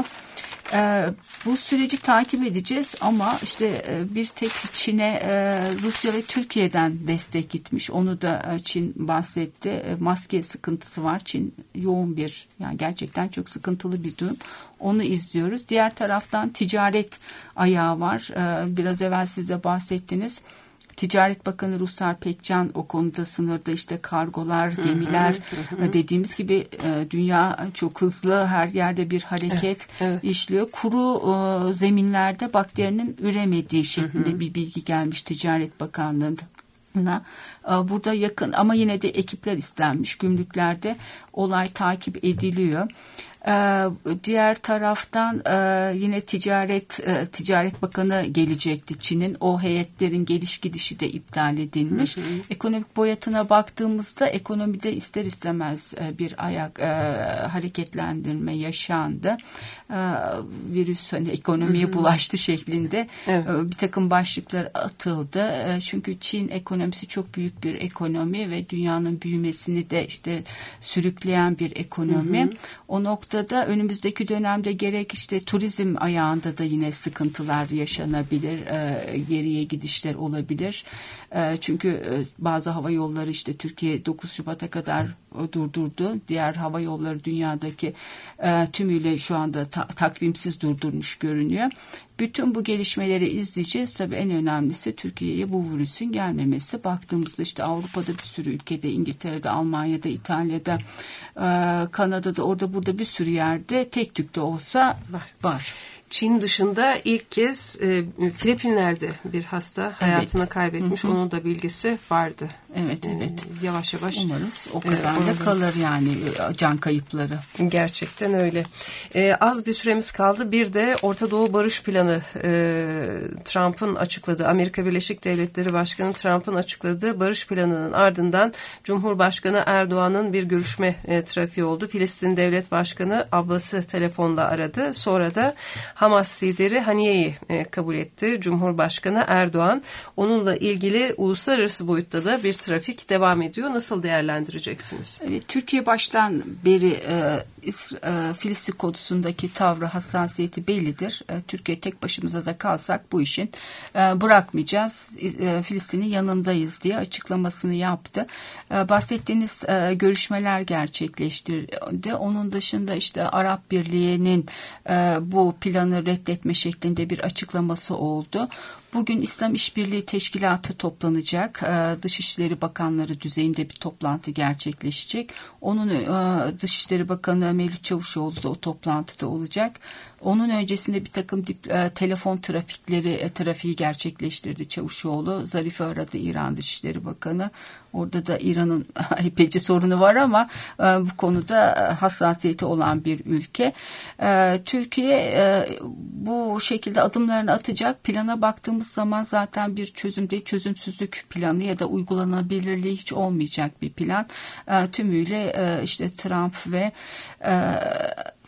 S4: E, bu süreci takip edeceğiz ama işte e, bir tek Çin'e e, Rusya ve Türkiye'den destek gitmiş. Onu da e, Çin bahsetti. E, maske sıkıntısı var. Çin yoğun bir, yani gerçekten çok sıkıntılı bir durum. Onu izliyoruz. Diğer taraftan ticaret ayağı var. E, biraz evvel siz de bahsettiniz. Ticaret Bakanı Ruslar Pekcan o konuda sınırda işte kargolar, gemiler hı hı, hı. dediğimiz gibi dünya çok hızlı, her yerde bir hareket evet, evet. işliyor. Kuru e, zeminlerde bakterinin üremediği şeklinde hı hı. bir bilgi gelmiş Ticaret Bakanlığı'na. Burada yakın ama yine de ekipler istenmiş. Gümrüklerde olay takip ediliyor. Ee, diğer taraftan e, yine ticaret e, Ticaret Bakanı gelecekti Çin'in. O heyetlerin geliş gidişi de iptal edilmiş. Hı hı. Ekonomik boyutuna baktığımızda ekonomide ister istemez e, bir ayak e, hareketlendirme yaşandı. E, virüs hani ekonomiye hı hı. bulaştı şeklinde evet. e, bir takım başlıklar atıldı. E, çünkü Çin ekonomisi çok büyük bir ekonomi ve dünyanın büyümesini de işte sürükleyen bir ekonomi. Hı hı. O nokta da önümüzdeki dönemde gerek işte turizm ayağında da yine sıkıntılar yaşanabilir, e, geriye gidişler olabilir. E, çünkü e, bazı hava yolları işte Türkiye dokuz Şubat'a kadar e, durdurdu. Diğer hava yolları dünyadaki e, tümüyle şu anda ta- takvimsiz durdurmuş görünüyor. Bütün bu gelişmeleri izleyeceğiz. Tabii en önemlisi Türkiye'ye bu virüsün gelmemesi. Baktığımızda işte Avrupa'da bir sürü ülkede, İngiltere'de, Almanya'da, İtalya'da, e, Kanada'da, orada burada bir sürü yerde tek tük de olsa var. var.
S2: Çin dışında ilk kez e, Filipinler'de bir hasta hayatını evet. kaybetmiş. Hı hı. Onun da bilgisi vardı.
S4: Evet evet.
S2: E, yavaş yavaş.
S4: Umarız o kadar e, da kalır yani can kayıpları.
S2: Gerçekten öyle. E, az bir süremiz kaldı. Bir de Orta Doğu Barış Planı e, Trump'ın açıkladığı, Amerika Birleşik Devletleri Başkanı Trump'ın açıkladığı barış planının ardından Cumhurbaşkanı Erdoğan'ın bir görüşme e, trafiği oldu. Filistin Devlet Başkanı Abbas'ı telefonla aradı. Sonra da Hamas lideri Haniye'yi e, kabul etti Cumhurbaşkanı Erdoğan. Onunla ilgili uluslararası boyutta da bir trafik devam ediyor. Nasıl değerlendireceksiniz?
S4: Evet, Türkiye baştan beri e, e, Filistin konusundaki tavrı, hassasiyeti bellidir. E, Türkiye tek başımıza da kalsak bu işin e, bırakmayacağız. E, Filistin'in yanındayız diye açıklamasını yaptı. E, bahsettiğiniz e, görüşmeler gerçekleştirdi. Onun dışında işte Arap Birliği'nin e, bu planı reddetme şeklinde bir açıklaması oldu. Bugün İslam İşbirliği Teşkilatı toplanacak. Dışişleri Bakanları düzeyinde bir toplantı gerçekleşecek. Onun Dışişleri Bakanı Mevlüt Çavuşoğlu da o toplantıda olacak. Onun öncesinde bir takım dip, e, telefon trafikleri e, trafiği gerçekleştirdi Çavuşoğlu. Zarif'i aradı İran Dışişleri Bakanı. Orada da İran'ın epeyce sorunu var ama e, bu konuda hassasiyeti olan bir ülke. E, Türkiye e, bu şekilde adımlarını atacak. Plana baktığımız zaman zaten bir çözüm değil, çözümsüzlük planı ya da uygulanabilirliği hiç olmayacak bir plan. E, tümüyle e, işte Trump ve e,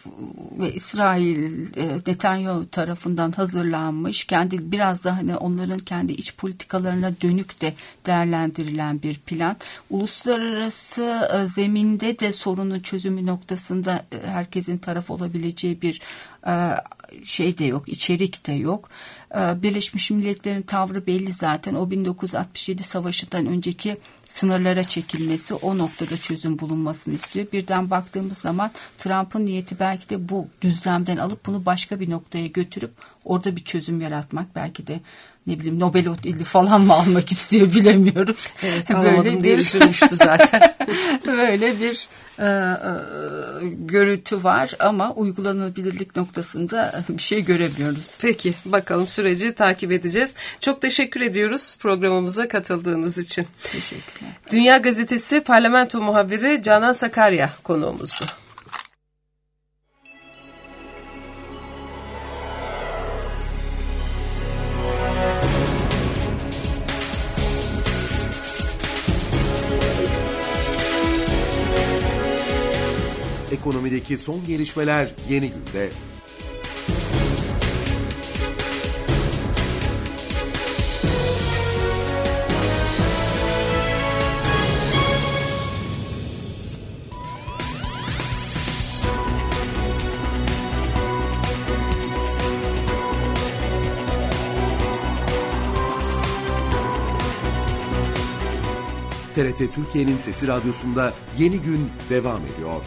S4: ve İsrail e, Netanyahu tarafından hazırlanmış, kendi biraz da hani onların kendi iç politikalarına dönük de değerlendirilen bir plan. Uluslararası e, zeminde de sorunun çözümü noktasında e, herkesin taraf olabileceği bir e, şey de yok, içerik de yok. Birleşmiş Milletler'in tavrı belli zaten. O bin dokuz yüz altmış yedi savaşından önceki sınırlara çekilmesi, o noktada çözüm bulunmasını istiyor. Birden baktığımız zaman Trump'ın niyeti belki de bu düzlemden alıp bunu başka bir noktaya götürüp orada bir çözüm yaratmak, belki de ne bileyim Nobel ödülü falan mı almak istiyor, bilemiyoruz.
S2: Evet, anlamadım diye üzülmüştü zaten.
S4: Böyle bir e, e, görüntü var ama uygulanabilirlik noktasında bir şey göremiyoruz.
S2: Peki, bakalım, süreci takip edeceğiz. Çok teşekkür ediyoruz programımıza katıldığınız için.
S4: Teşekkürler.
S2: Dünya Gazetesi Parlamento muhabiri Canan Sakarya konuğumuzdu.
S3: Ekonomideki son gelişmeler Yeni Günde. T R T Türkiye'nin Sesi Radyosu'nda Yeni Gün devam ediyor.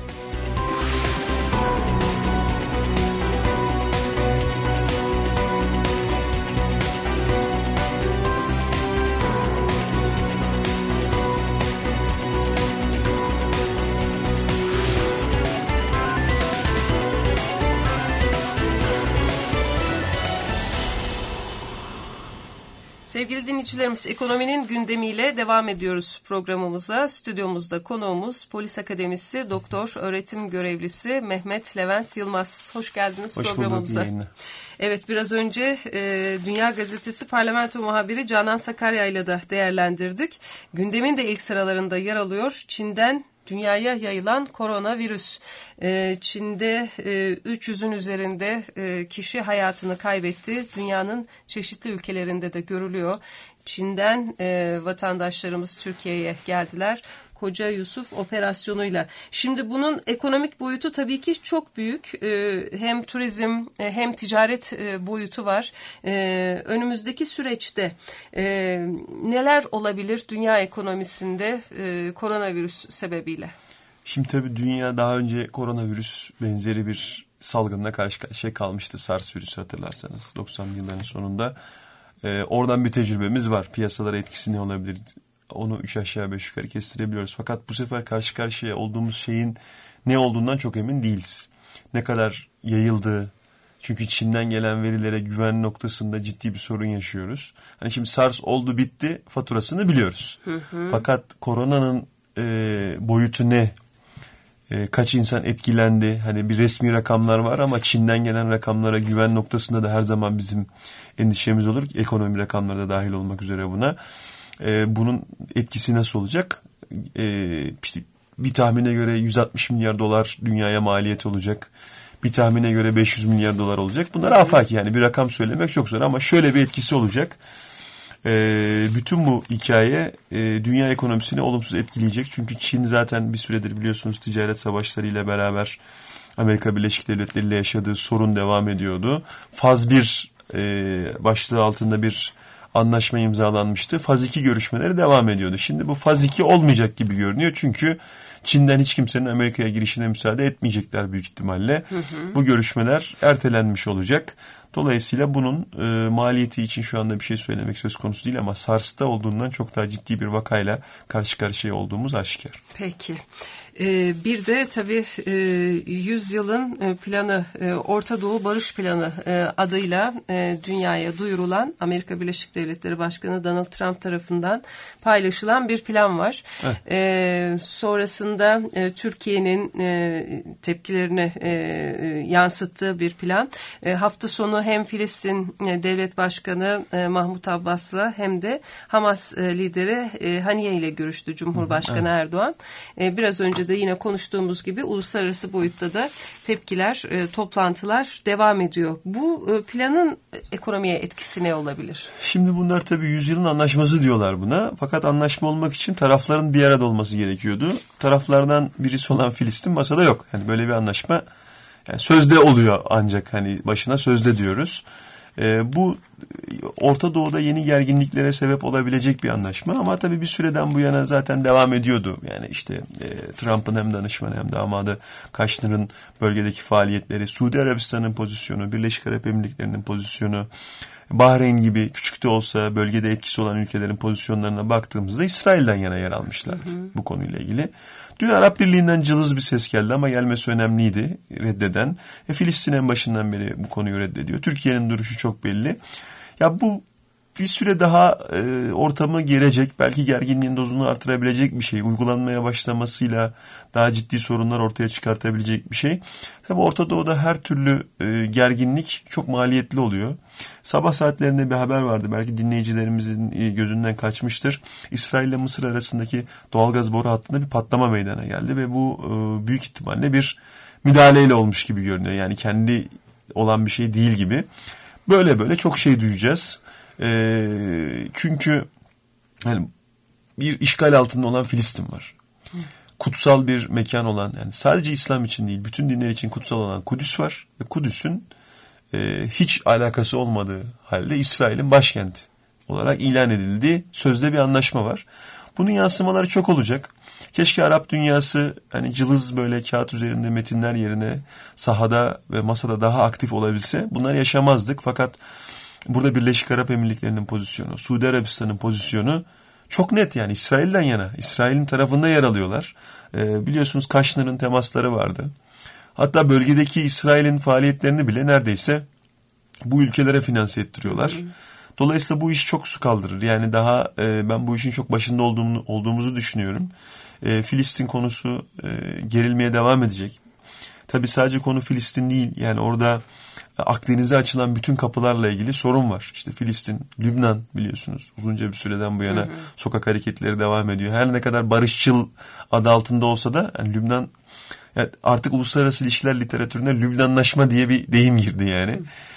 S2: Sevgili dinleyicilerimiz, ekonominin gündemiyle devam ediyoruz programımıza. Stüdyomuzda konuğumuz Polis Akademisi Doktor Öğretim Görevlisi Mehmet Levent Yılmaz. Hoş geldiniz
S5: Hoş
S2: programımıza.
S5: Bulduk,
S2: evet, biraz önce e, Dünya Gazetesi Parlamento muhabiri Canan Sakarya ile de değerlendirdik. Gündemin de ilk sıralarında yer alıyor. Çin'den dünyaya yayılan koronavirüs. Ee, Çin'de e, üç yüzün üzerinde e, kişi hayatını kaybetti. Dünyanın çeşitli ülkelerinde de görülüyor. Çin'den e, vatandaşlarımız Türkiye'ye geldiler. Koca Yusuf operasyonuyla. Şimdi bunun ekonomik boyutu tabii ki çok büyük. Ee, hem turizm hem ticaret e, boyutu var. Ee, önümüzdeki süreçte e, neler olabilir dünya ekonomisinde e, koronavirüs sebebiyle?
S5: Şimdi tabii dünya daha önce koronavirüs benzeri bir salgınla karşı karşıya kalmıştı. SARS virüsü, hatırlarsanız doksanlı yılların sonunda. Ee, oradan bir tecrübemiz var. Piyasalara etkisi ne olabilir? Onu üç aşağı beş yukarı kestirebiliyoruz. Fakat bu sefer karşı karşıya olduğumuz şeyin ne olduğundan çok emin değiliz. Ne kadar yayıldığı, çünkü Çin'den gelen verilere güven noktasında ciddi bir sorun yaşıyoruz. Hani şimdi SARS oldu bitti, faturasını biliyoruz. Hı hı. Fakat koronanın e, boyutu ne? E, kaç insan etkilendi? Hani bir resmi rakamlar var ama Çin'den gelen rakamlara güven noktasında da her zaman bizim endişemiz olur. Ekonomi rakamları da dahil olmak üzere buna. Ee, bunun etkisi nasıl olacak? Ee, işte bir tahmine göre yüz altmış milyar dolar dünyaya maliyet olacak. Bir tahmine göre beş yüz milyar dolar olacak. Bunlar afaki, yani bir rakam söylemek çok zor ama şöyle bir etkisi olacak. Ee, bütün bu hikaye e, dünya ekonomisini olumsuz etkileyecek. Çünkü Çin zaten bir süredir biliyorsunuz ticaret savaşlarıyla beraber Amerika Birleşik Devletleri ile yaşadığı sorun devam ediyordu. Faz bir e, başlığı altında bir anlaşma imzalanmıştı. Faz iki görüşmeleri devam ediyordu. Şimdi bu faz iki olmayacak gibi görünüyor. Çünkü Çin'den hiç kimsenin Amerika'ya girişine müsaade etmeyecekler büyük ihtimalle. Hı hı. Bu görüşmeler ertelenmiş olacak. Dolayısıyla bunun e, maliyeti için şu anda bir şey söylemek söz konusu değil ama SARS'ta olduğundan çok daha ciddi bir vakayla karşı karşıya olduğumuz aşikar.
S2: Peki. Ee, bir de tabii e, yüzyılın planı, e, Orta Doğu Barış Planı e, adıyla e, dünyaya duyurulan Amerika Birleşik Devletleri Başkanı Donald Trump tarafından paylaşılan bir plan var. Evet. E, sonrasında e, Türkiye'nin e, tepkilerini e, yansıttığı bir plan. E, hafta sonu hem Filistin e, Devlet Başkanı e, Mahmut Abbas'la hem de Hamas e, lideri e, Haniye ile görüştü Cumhurbaşkanı evet. Erdoğan. E, biraz önce de da yine konuştuğumuz gibi uluslararası boyutta da tepkiler, e, toplantılar devam ediyor. Bu e, planın ekonomiye etkisi ne olabilir?
S5: Şimdi bunlar tabii yüzyılın anlaşması diyorlar buna. Fakat anlaşma olmak için tarafların bir arada olması gerekiyordu. Taraflardan birisi olan Filistin masada yok. Yani böyle bir anlaşma yani sözde oluyor ancak hani başına sözde diyoruz. Ee, bu Orta Doğu'da yeni gerginliklere sebep olabilecek bir anlaşma ama tabii bir süreden bu yana zaten devam ediyordu. Yani işte e, Trump'ın hem danışmanı hem damadı Kaşner'ın bölgedeki faaliyetleri, Suudi Arabistan'ın pozisyonu, Birleşik Arap Emirlikleri'nin pozisyonu, Bahreyn gibi küçük de olsa bölgede etkisi olan ülkelerin pozisyonlarına baktığımızda İsrail'den yana yer almışlardı hı hı. bu konuyla ilgili. Dün Arap Birliği'nden cılız bir ses geldi ama gelmesi önemliydi reddeden. E, Filistin en başından beri bu konuyu reddediyor. Türkiye'nin duruşu çok belli. Ya bu bir süre daha e, ortamı gerecek, belki gerginliğin dozunu artırabilecek bir şey. Uygulanmaya başlamasıyla daha ciddi sorunlar ortaya çıkartabilecek bir şey. Tabii Orta Doğu'da her türlü e, gerginlik çok maliyetli oluyor. Sabah saatlerinde bir haber vardı. Belki dinleyicilerimizin e, gözünden kaçmıştır. İsrail ile Mısır arasındaki doğalgaz boru hattında bir patlama meydana geldi ve bu e, büyük ihtimalle bir müdahaleyle olmuş gibi görünüyor. Yani kendi olan bir şey değil gibi. Böyle böyle çok şey duyacağız. E, çünkü yani bir işgal altında olan Filistin var. Kutsal bir mekan olan, yani sadece İslam için değil bütün dinler için kutsal olan Kudüs var. Ve Kudüs'ün e, hiç alakası olmadığı halde İsrail'in başkenti olarak ilan edildiği sözde bir anlaşma var. Bunun yansımaları çok olacak. Keşke Arap dünyası hani cılız böyle kağıt üzerinde metinler yerine sahada ve masada daha aktif olabilse bunları yaşamazdık. Fakat burada Birleşik Arap Emirlikleri'nin pozisyonu, Suudi Arabistan'ın pozisyonu çok net, yani İsrail'den yana. İsrail'in tarafında yer alıyorlar. Ee, biliyorsunuz Kaşner'ın temasları vardı. Hatta bölgedeki İsrail'in faaliyetlerini bile neredeyse bu ülkelere finanse ettiriyorlar. Dolayısıyla bu iş çok su kaldırır. Yani daha e, ben bu işin çok başında olduğumu, olduğumuzu düşünüyorum. E, Filistin konusu e, gerilmeye devam edecek. Tabii sadece konu Filistin değil. Yani orada Akdeniz'e açılan bütün kapılarla ilgili sorun var. İşte Filistin, Lübnan biliyorsunuz uzunca bir süreden bu yana hı hı. sokak hareketleri devam ediyor. Her ne kadar barışçıl adı altında olsa da yani Lübnan, yani artık uluslararası ilişkiler literatürüne Lübnanlaşma diye bir deyim girdi yani.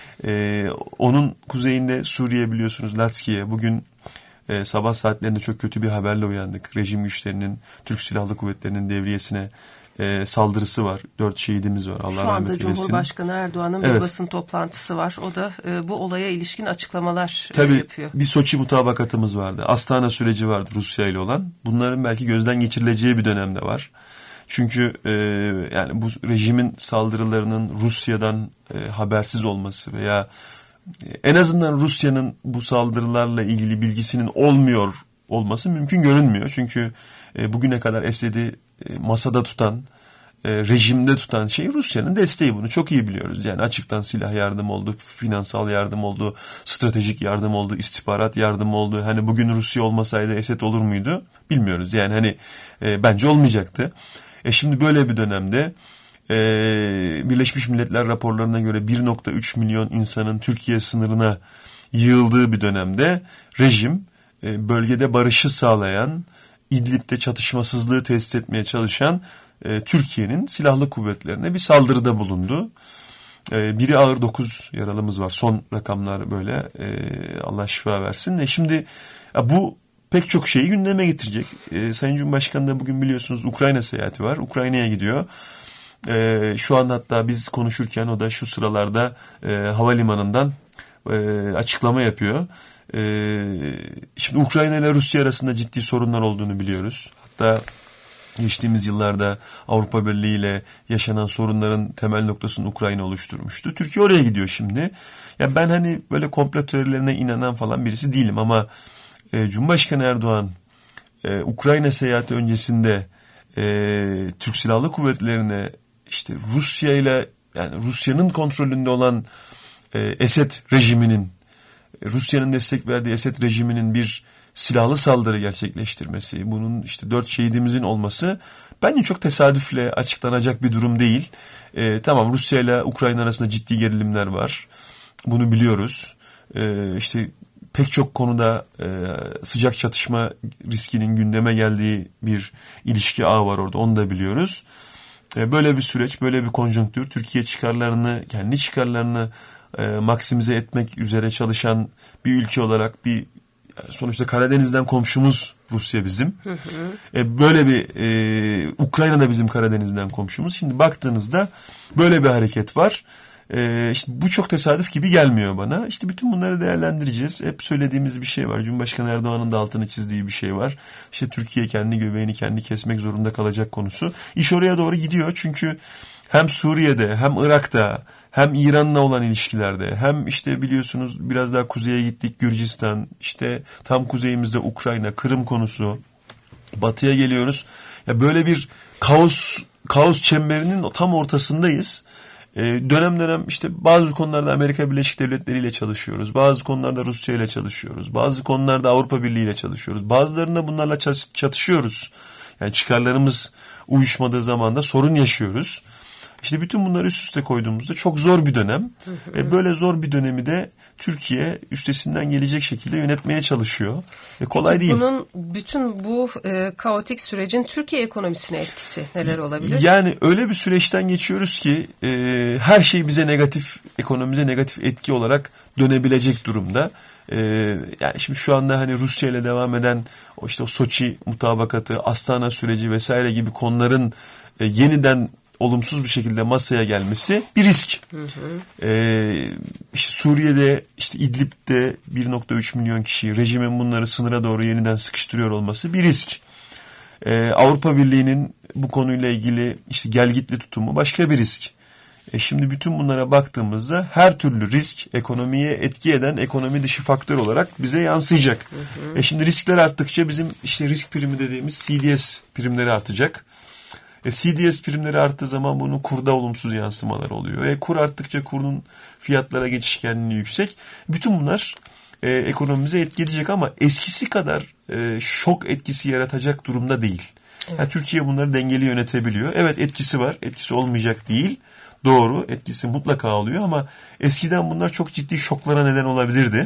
S5: Ee, onun kuzeyinde Suriye biliyorsunuz, Lazkiye. Bugün e, sabah saatlerinde çok kötü bir haberle uyandık. Rejim güçlerinin, Türk Silahlı Kuvvetleri'nin devriyesine e, saldırısı var. Dört şehidimiz var. Allah
S2: Şu
S5: rahmet eylesin.
S2: Şu anda Cumhurbaşkanı Erdoğan'ın evet. bir basın toplantısı var. O da e, bu olaya ilişkin açıklamalar
S5: Tabii,
S2: e, yapıyor.
S5: Bir Soçi mutabakatımız vardı. Astana süreci vardı Rusya ile olan. Bunların belki gözden geçirileceği bir dönemde var. Çünkü e, yani bu rejimin saldırılarının Rusya'dan e, habersiz olması veya e, en azından Rusya'nın bu saldırılarla ilgili bilgisinin olmuyor olması mümkün görünmüyor. Çünkü e, bugüne kadar Esed'i e, masada tutan, e, rejimde tutan şey Rusya'nın desteği, bunu çok iyi biliyoruz. Yani açıktan silah yardım oldu, finansal yardım oldu, stratejik yardım oldu, istihbarat yardım oldu. Hani bugün Rusya olmasaydı Esed olur muydu bilmiyoruz. Yani hani e, bence olmayacaktı. E şimdi böyle bir dönemde e, Birleşmiş Milletler raporlarına göre bir nokta üç milyon insanın Türkiye sınırına yığıldığı bir dönemde rejim e, bölgede barışı sağlayan, İdlib'de çatışmasızlığı tesis etmeye çalışan e, Türkiye'nin silahlı kuvvetlerine bir saldırıda bulundu. E, biri ağır, dokuz yaralımız var. Son rakamlar böyle, e, Allah şifa versin. E şimdi ya bu pek çok şeyi gündeme getirecek. Ee, Sayın Cumhurbaşkanı da bugün biliyorsunuz Ukrayna seyahati var. Ukrayna'ya gidiyor. Ee, şu an hatta biz konuşurken o da şu sıralarda e, havalimanından e, açıklama yapıyor. E, şimdi Ukrayna ile Rusya arasında ciddi sorunlar olduğunu biliyoruz. Hatta geçtiğimiz yıllarda Avrupa Birliği ile yaşanan sorunların temel noktasını Ukrayna oluşturmuştu. Türkiye oraya gidiyor şimdi. Ya ben hani böyle komplo teorilerine inanan falan birisi değilim ama Cumhurbaşkanı Erdoğan e, Ukrayna seyahati öncesinde e, Türk Silahlı Kuvvetleri'ne işte Rusya ile, yani Rusya'nın kontrolünde olan e, Esed rejiminin, Rusya'nın destek verdiği Esed rejiminin bir silahlı saldırı gerçekleştirmesi, bunun işte dört şehidimizin olması bence çok tesadüfle açıklanacak bir durum değil. E, tamam, Rusya ile Ukrayna arasında ciddi gerilimler var. Bunu biliyoruz. E, işte pek çok konuda e, sıcak çatışma riskinin gündeme geldiği bir ilişki ağı var orada, onu da biliyoruz. E, böyle bir süreç, böyle bir konjonktür, Türkiye çıkarlarını, kendi çıkarlarını e, maksimize etmek üzere çalışan bir ülke olarak, bir sonuçta Karadeniz'den komşumuz Rusya bizim. Hı hı. E, böyle bir e, Ukrayna da bizim Karadeniz'den komşumuz. Şimdi baktığınızda böyle bir hareket var. E, işte bu çok tesadüf gibi gelmiyor bana. İşte bütün bunları değerlendireceğiz. Hep söylediğimiz bir şey var. Cumhurbaşkanı Erdoğan'ın da altını çizdiği bir şey var. İşte Türkiye kendi göbeğini kendi kesmek zorunda kalacak konusu. İş oraya doğru gidiyor çünkü hem Suriye'de hem Irak'ta hem İran'la olan ilişkilerde hem işte biliyorsunuz biraz daha kuzeye gittik, Gürcistan, işte tam kuzeyimizde Ukrayna, Kırım konusu, batıya geliyoruz. Ya böyle bir kaos kaos çemberinin tam ortasındayız. Ee, dönem dönem işte bazı konularda Amerika Birleşik Devletleri ile çalışıyoruz. Bazı konularda Rusya ile çalışıyoruz. Bazı konularda Avrupa Birliği ile çalışıyoruz. Bazılarında bunlarla çatışıyoruz. Yani çıkarlarımız uyuşmadığı zaman da sorun yaşıyoruz. İşte bütün bunları üst üste koyduğumuzda çok zor bir dönem. Hı hı. E böyle zor bir dönemi de Türkiye üstesinden gelecek şekilde yönetmeye çalışıyor. E kolay
S2: Peki
S5: değil.
S2: Bunun bütün bu e, kaotik sürecin Türkiye ekonomisine etkisi neler olabilir?
S5: Yani öyle bir süreçten geçiyoruz ki e, her şey bize negatif, ekonomimize negatif etki olarak dönebilecek durumda. Ee, yani şimdi şu anda hani Rusya ile devam eden o işte o Soçi mutabakatı, Astana süreci vesaire gibi konuların e, yeniden olumsuz bir şekilde masaya gelmesi bir risk. Hı hı. Ee, işte Suriye'de, işte İdlib'de bir nokta üç milyon kişi, rejimin bunları sınıra doğru yeniden sıkıştırıyor olması bir risk. Ee, Avrupa Birliği'nin bu konuyla ilgili işte gelgitli tutumu başka bir risk. E şimdi bütün bunlara baktığımızda her türlü risk ekonomiye etki eden ekonomi dışı faktör olarak bize yansıyacak. Hı hı. E şimdi riskler arttıkça bizim işte risk primi dediğimiz C D S primleri artacak. E C D S primleri arttığı zaman bunun kurda olumsuz yansımaları oluyor. E kur arttıkça kurun fiyatlara geçişkenliği yüksek. Bütün bunlar e, ekonomimize etki edecek ama eskisi kadar e, şok etkisi yaratacak durumda değil. Evet. Yani Türkiye bunları dengeli yönetebiliyor. Evet, etkisi var, etkisi olmayacak değil. Doğru, etkisi mutlaka oluyor ama eskiden bunlar çok ciddi şoklara neden olabilirdi.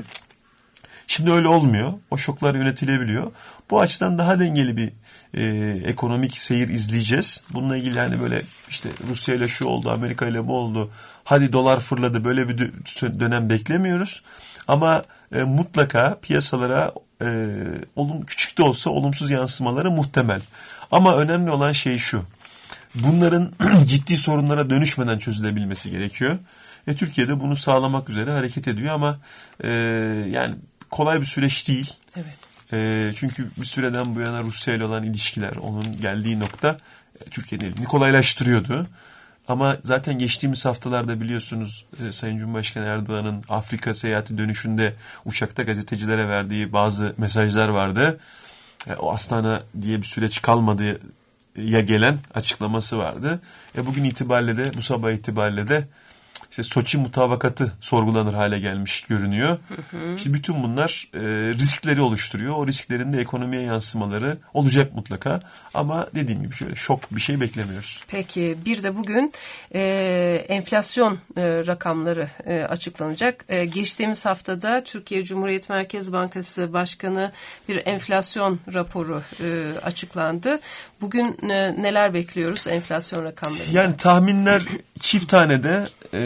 S5: Şimdi öyle olmuyor. O şoklar yönetilebiliyor. Bu açıdan daha dengeli bir e, ekonomik seyir izleyeceğiz. Bununla ilgili hani böyle işte Rusya ile şu oldu, Amerika ile bu oldu, hadi dolar fırladı, böyle bir dönem beklemiyoruz. Ama e, mutlaka piyasalara e, olum, küçük de olsa olumsuz yansımaları muhtemel. Ama önemli olan şey şu: bunların ciddi sorunlara dönüşmeden çözülebilmesi gerekiyor. E, Türkiye'de bunu sağlamak üzere hareket ediyor ama e, yani kolay bir süreç değil. Evet. E, çünkü bir süreden bu yana Rusya ile olan ilişkiler, onun geldiği nokta e, Türkiye'nin elini kolaylaştırıyordu. Ama zaten geçtiğimiz haftalarda biliyorsunuz e, Sayın Cumhurbaşkanı Erdoğan'ın Afrika seyahati dönüşünde uçakta gazetecilere verdiği bazı mesajlar vardı. E, o Astana diye bir süreç kalmadı ya gelen açıklaması vardı. E bugün itibariyle de, bu sabah itibariyle de işte Soçi mutabakatı sorgulanır hale gelmiş görünüyor. Hı hı. İşte bütün bunlar e, riskleri oluşturuyor. O risklerin de ekonomiye yansımaları olacak mutlaka. Ama dediğim gibi şöyle şok bir şey beklemiyoruz.
S2: Peki bir de bugün e, enflasyon e, rakamları e, açıklanacak. E, geçtiğimiz haftada Türkiye Cumhuriyet Merkez Bankası Başkanı bir enflasyon raporu e, açıklandı. Bugün e, neler bekliyoruz enflasyon rakamları?
S5: Yani tahminler çift tanede e,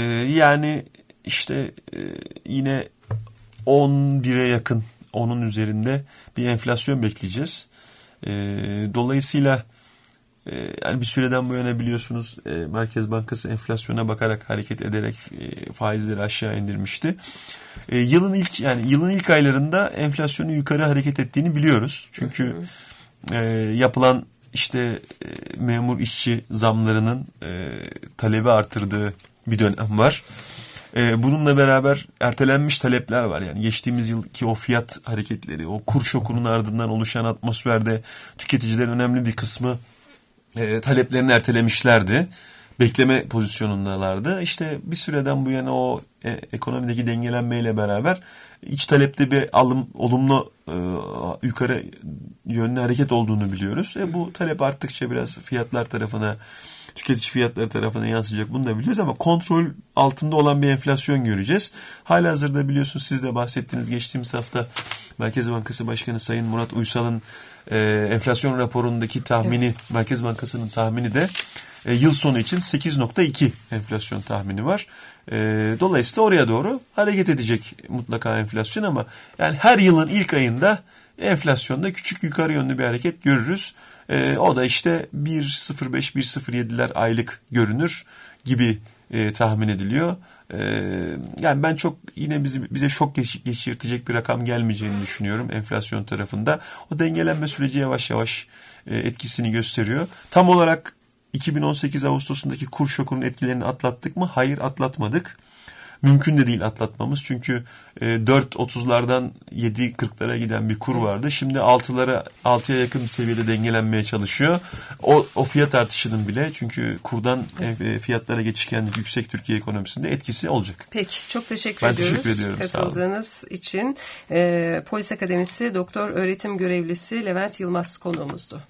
S5: yani işte e, yine on bire yakın, onun üzerinde bir enflasyon bekleyeceğiz. E, dolayısıyla e, yani bir süreden bu yana biliyorsunuz e, Merkez Bankası enflasyona bakarak hareket ederek e, faizleri aşağı indirmişti. E, yılın ilk yani yılın ilk aylarında enflasyonun yukarı hareket ettiğini biliyoruz. Çünkü e, yapılan işte e, memur işçi zamlarının e, talebi artırdığı bir dönem var. E, bununla beraber ertelenmiş talepler var. Yani geçtiğimiz yılki o fiyat hareketleri, o kur şokunun ardından oluşan atmosferde tüketicilerin önemli bir kısmı e, taleplerini ertelemişlerdi. Bekleme pozisyonundalardı. İşte bir süreden bu yana o e, ekonomideki dengelenmeyle beraber iç talepte bir alım, olumlu e, yukarı yönlü hareket olduğunu biliyoruz. E, bu talep arttıkça biraz fiyatlar tarafına tüketici fiyatları tarafına yansıyacak, bunu da biliyoruz ama kontrol altında olan bir enflasyon göreceğiz. Halihazırda biliyorsunuz, siz de bahsettiniz, geçtiğimiz hafta Merkez Bankası Başkanı Sayın Murat Uysal'ın e, enflasyon raporundaki tahmini, evet. Merkez Bankası'nın tahmini de e, yıl sonu için sekiz nokta iki enflasyon tahmini var. E, dolayısıyla oraya doğru hareket edecek mutlaka enflasyon ama yani her yılın ilk ayında enflasyonda küçük yukarı yönlü bir hareket görürüz. E, o da işte bir virgül sıfır beş bir virgül sıfır yediler aylık görünür gibi e, tahmin ediliyor. E, yani ben çok yine bizi, bize şok geç, geçirtecek bir rakam gelmeyeceğini düşünüyorum enflasyon tarafında. O dengelenme süreci yavaş yavaş e, etkisini gösteriyor. Tam olarak iki bin on sekiz Ağustos'undaki kur şokunun etkilerini atlattık mı? Hayır, atlatmadık. Mümkün de değil atlatmamız. Çünkü dört otuzlardan yedi kırklara giden bir kur vardı. Şimdi altılara altıya yakın bir seviyede dengelenmeye çalışıyor. O, o fiyat artışının bile, çünkü kurdan fiyatlara geçişkenlik yüksek Türkiye ekonomisinde etkisi olacak.
S2: Peki, çok teşekkür
S5: ben
S2: ediyoruz.
S5: Ben teşekkür ediyorum.
S2: Katıldığınız için. Ee, Polis Akademisi Doktor Öğretim Görevlisi Levent Yılmaz konuğumuzdu.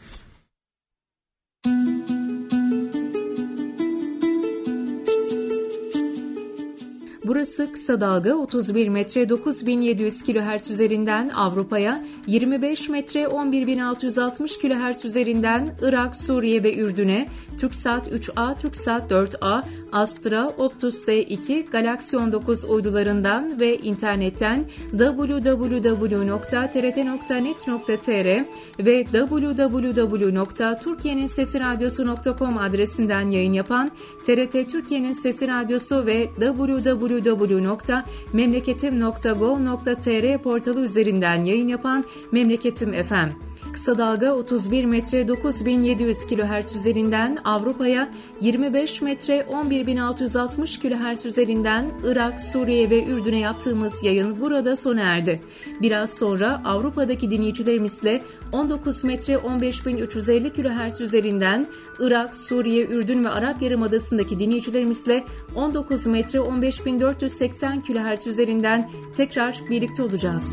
S6: Burası kısa dalga otuz bir metre dokuz bin yedi yüz kilohertz üzerinden Avrupa'ya, yirmi beş metre on bir bin altı yüz altmış kilohertz üzerinden Irak, Suriye ve Ürdün'e, TürkSat üç A, TürkSat dört A, Astra, Optus D iki, Galaxy on dokuz uydularından ve internetten double-u double-u double-u nokta t r t nokta net nokta t r ve double-u double-u double-u nokta türkiyenin sesi radyosu nokta com adresinden yayın yapan T R T Türkiye'nin Sesi Radyosu ve double-u double-u double-u nokta memleketim nokta gov nokta t r portalı üzerinden yayın yapan Memleketim F M. Kısa dalga otuz bir metre dokuz bin yedi yüz kilohertz üzerinden Avrupa'ya, yirmi beş metre on bir bin altı yüz altmış kilohertz üzerinden Irak, Suriye ve Ürdün'e yaptığımız yayın burada sona erdi. Biraz sonra Avrupa'daki dinleyicilerimizle on dokuz metre on beş bin üç yüz elli kilohertz üzerinden Irak, Suriye, Ürdün ve Arap Yarımadası'ndaki dinleyicilerimizle on dokuz metre on beş bin dört yüz seksen kilohertz üzerinden tekrar birlikte olacağız.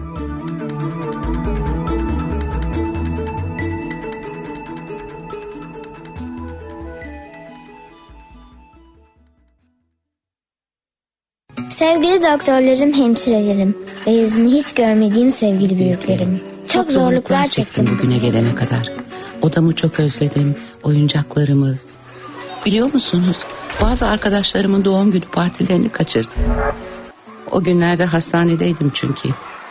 S7: Sevgili doktorlarım, hemşirelerim ve yüzünü hiç görmediğim sevgili büyüklerim. Çok, çok zorluklar çektim
S8: bugüne gelene kadar. Odamı çok özledim, oyuncaklarımı. Biliyor musunuz, bazı arkadaşlarımın doğum günü partilerini kaçırdım. O günlerde hastanedeydim çünkü.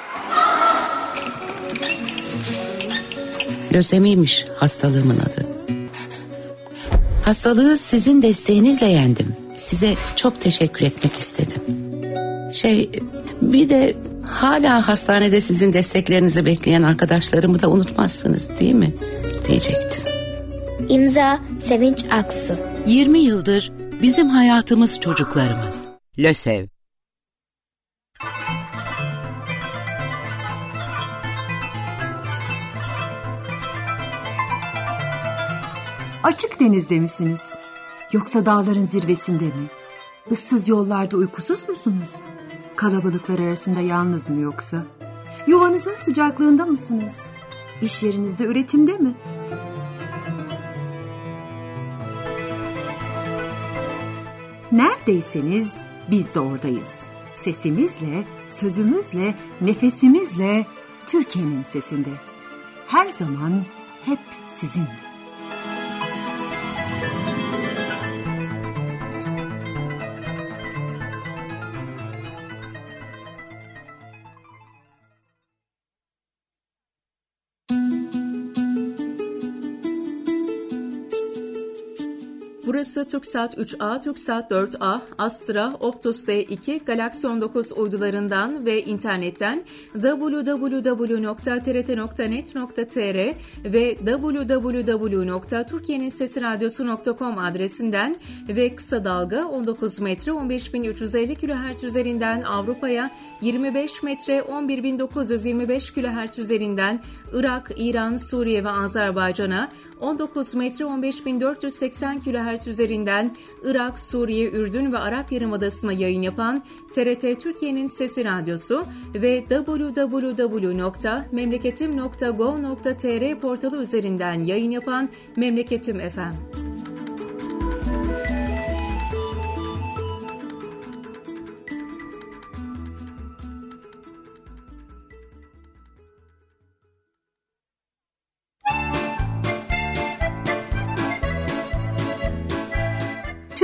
S8: Lösemiymiş hastalığımın adı. Hastalığı sizin desteğinizle yendim. Size çok teşekkür etmek istedim. Şey, bir de hala hastanede sizin desteklerinizi bekleyen arkadaşlarımı da unutmazsınız değil mi? Diyecektim.
S7: İmza Sevinç Aksu.
S8: yirmi yıldır bizim hayatımız çocuklarımız. LÖSEV.
S9: Açık denizde misiniz? Yoksa dağların zirvesinde mi? Issız yollarda uykusuz musunuz? Kalabalıklar arasında yalnız mı yoksa? Yuvanızın sıcaklığında mısınız? İş yerinizde üretimde mi? Neredeyseniz biz de oradayız. Sesimizle, sözümüzle, nefesimizle Türkiye'nin sesinde. Her zaman hep sizinle.
S6: Burası TürkSat üç A, TürkSat dört A, Astra, Optus D iki, Galaxy on dokuz uydularından ve internetten double-u double-u double-u nokta t r t nokta net nokta t r ve double-u double-u double-u nokta türkiyenin sesi radyosu nokta com adresinden ve kısa dalga on dokuz metre on beş bin üç yüz elli kilohertz üzerinden Avrupa'ya, yirmi beş metre on bir bin dokuz yüz yirmi beş kilohertz üzerinden Irak, İran, Suriye ve Azerbaycan'a, on dokuz metre on beş bin dört yüz seksen kilohertz üzerinden Irak, Suriye, Ürdün ve Arap Yarımadası'na yayın yapan T R T Türkiye'nin Sesi Radyosu ve double-u double-u double-u nokta memleketim nokta gov nokta t r portalı üzerinden yayın yapan Memleketim F M.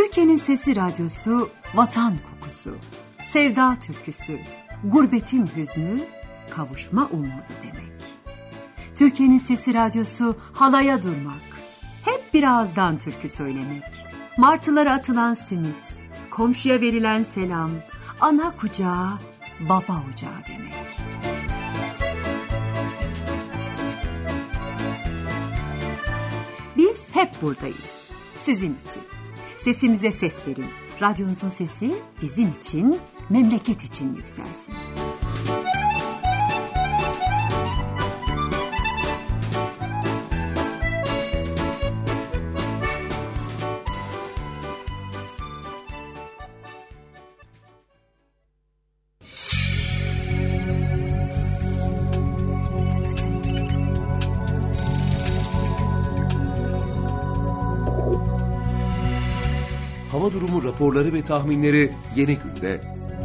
S9: Türkiye'nin Sesi Radyosu, vatan kokusu, sevda türküsü, gurbetin hüznü, kavuşma umudu demek. Türkiye'nin Sesi Radyosu, halaya durmak, hep bir ağızdan türkü söylemek, martılara atılan simit, komşuya verilen selam, ana kucağı, baba ocağı demek. Biz hep buradayız, sizin için. Sesimize ses verin. Radyonuzun sesi bizim için, memleket için yükselsin.
S3: Hava durumu raporları ve tahminleri Yeni Gün'de.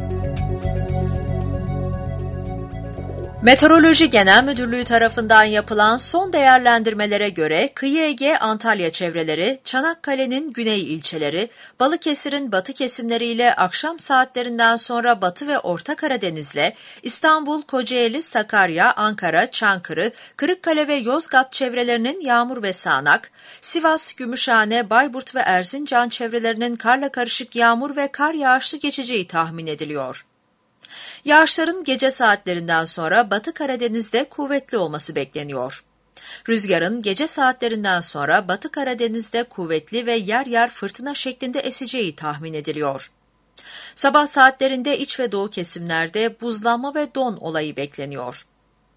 S10: Meteoroloji Genel Müdürlüğü tarafından yapılan son değerlendirmelere göre Kıyı Ege, Antalya çevreleri, Çanakkale'nin güney ilçeleri, Balıkesir'in batı kesimleriyle akşam saatlerinden sonra Batı ve Orta Karadeniz'le, İstanbul, Kocaeli, Sakarya, Ankara, Çankırı, Kırıkkale ve Yozgat çevrelerinin yağmur ve sağanak, Sivas, Gümüşhane, Bayburt ve Erzincan çevrelerinin karla karışık yağmur ve kar yağışlı geçeceği tahmin ediliyor. Yağışların gece saatlerinden sonra Batı Karadeniz'de kuvvetli olması bekleniyor. Rüzgarın gece saatlerinden sonra Batı Karadeniz'de kuvvetli ve yer yer fırtına şeklinde eseceği tahmin ediliyor. Sabah saatlerinde iç ve doğu kesimlerde buzlanma ve don olayı bekleniyor.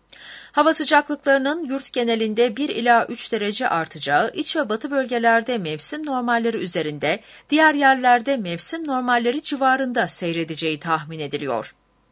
S10: Hava sıcaklıklarının yurt genelinde bir ila üç derece artacağı, iç ve batı bölgelerde mevsim normalleri üzerinde, diğer yerlerde mevsim normalleri civarında seyredeceği tahmin ediliyor.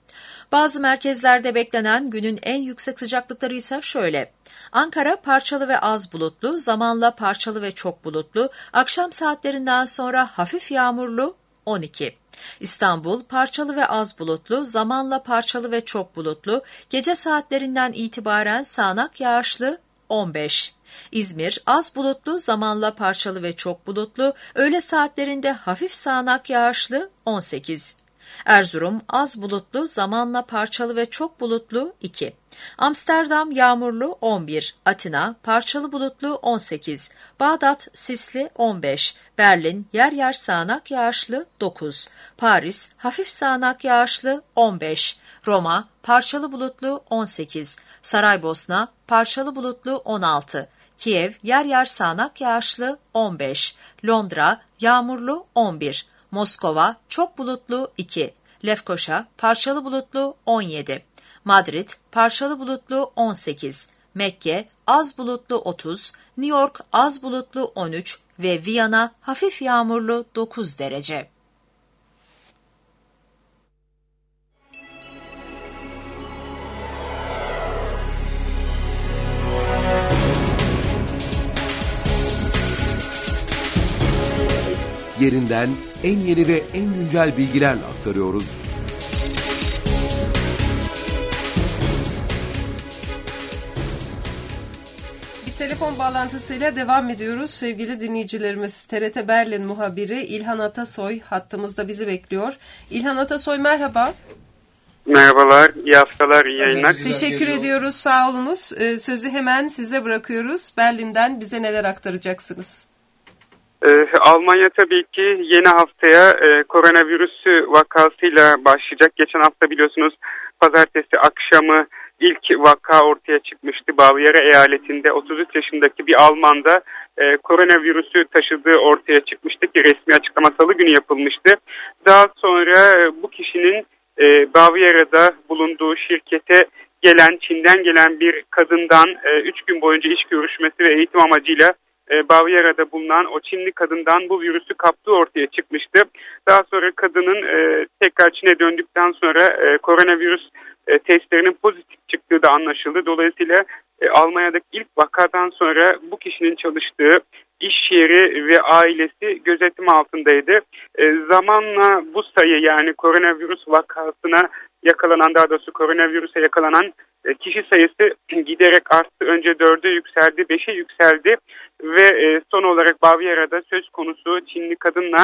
S10: Bazı merkezlerde beklenen günün en yüksek sıcaklıkları ise şöyle: Ankara parçalı ve az bulutlu, zamanla parçalı ve çok bulutlu, akşam saatlerinden sonra hafif yağmurlu on iki. İstanbul parçalı ve az bulutlu, zamanla parçalı ve çok bulutlu, gece saatlerinden itibaren sağanak yağışlı on beş. İzmir az bulutlu, zamanla parçalı ve çok bulutlu, öğle saatlerinde hafif sağanak yağışlı on sekiz. Erzurum az bulutlu, zamanla parçalı ve çok bulutlu iki. Amsterdam yağmurlu on bir, Atina parçalı bulutlu on sekiz, Bağdat sisli on beş, Berlin yer yer sağanak yağışlı dokuz, Paris hafif sağanak yağışlı on beş, Roma parçalı bulutlu on sekiz, Saraybosna parçalı bulutlu on altı, Kiev yer yer sağanak yağışlı on beş, Londra yağmurlu on bir, Moskova çok bulutlu iki, Lefkoşa parçalı bulutlu on yedi, Madrid parçalı bulutlu on sekiz, Mekke az bulutlu otuz, New York az bulutlu on üç ve Viyana hafif yağmurlu dokuz derece.
S3: Yerinden en yeni ve en güncel bilgilerle aktarıyoruz.
S2: Bir telefon bağlantısıyla devam ediyoruz. Sevgili dinleyicilerimiz, T R T Berlin muhabiri İlhan Atasoy hattımızda bizi bekliyor. İlhan Atasoy merhaba.
S11: Merhabalar, iyi haftalar, iyi yayınlar.
S2: Teşekkür ediyoruz, sağ olunuz. Ee, sözü hemen size bırakıyoruz. Berlin'den bize neler aktaracaksınız?
S11: Ee, Almanya tabii ki yeni haftaya e, koronavirüs vakasıyla başlayacak. Geçen hafta biliyorsunuz pazartesi akşamı ilk vaka ortaya çıkmıştı. Bavyera eyaletinde otuz üç yaşındaki bir Alman'da e, koronavirüsü taşıdığı ortaya çıkmıştı ki resmi açıklama salı günü yapılmıştı. Daha sonra e, bu kişinin e, Bavyera'da bulunduğu şirkete gelen, Çin'den gelen bir kadından üç gün boyunca iş görüşmesi ve eğitim amacıyla e, Bavyera'da bulunan o Çinli kadından bu virüsü kaptığı ortaya çıkmıştı. Daha sonra kadının e, tekrar Çin'e döndükten sonra e, koronavirüs e, testlerinin pozitif çıktığı da anlaşıldı. Dolayısıyla e, Almanya'daki ilk vakadan sonra bu kişinin çalıştığı iş yeri ve ailesi gözetim altındaydı. E, zamanla bu sayı, yani koronavirüs vakasına yakalanan, daha doğrusu koronavirüse yakalanan e, kişi sayısı giderek arttı. Önce dörde yükseldi, beşe yükseldi ve e, son olarak Bavyera'da söz konusu Çinli kadınla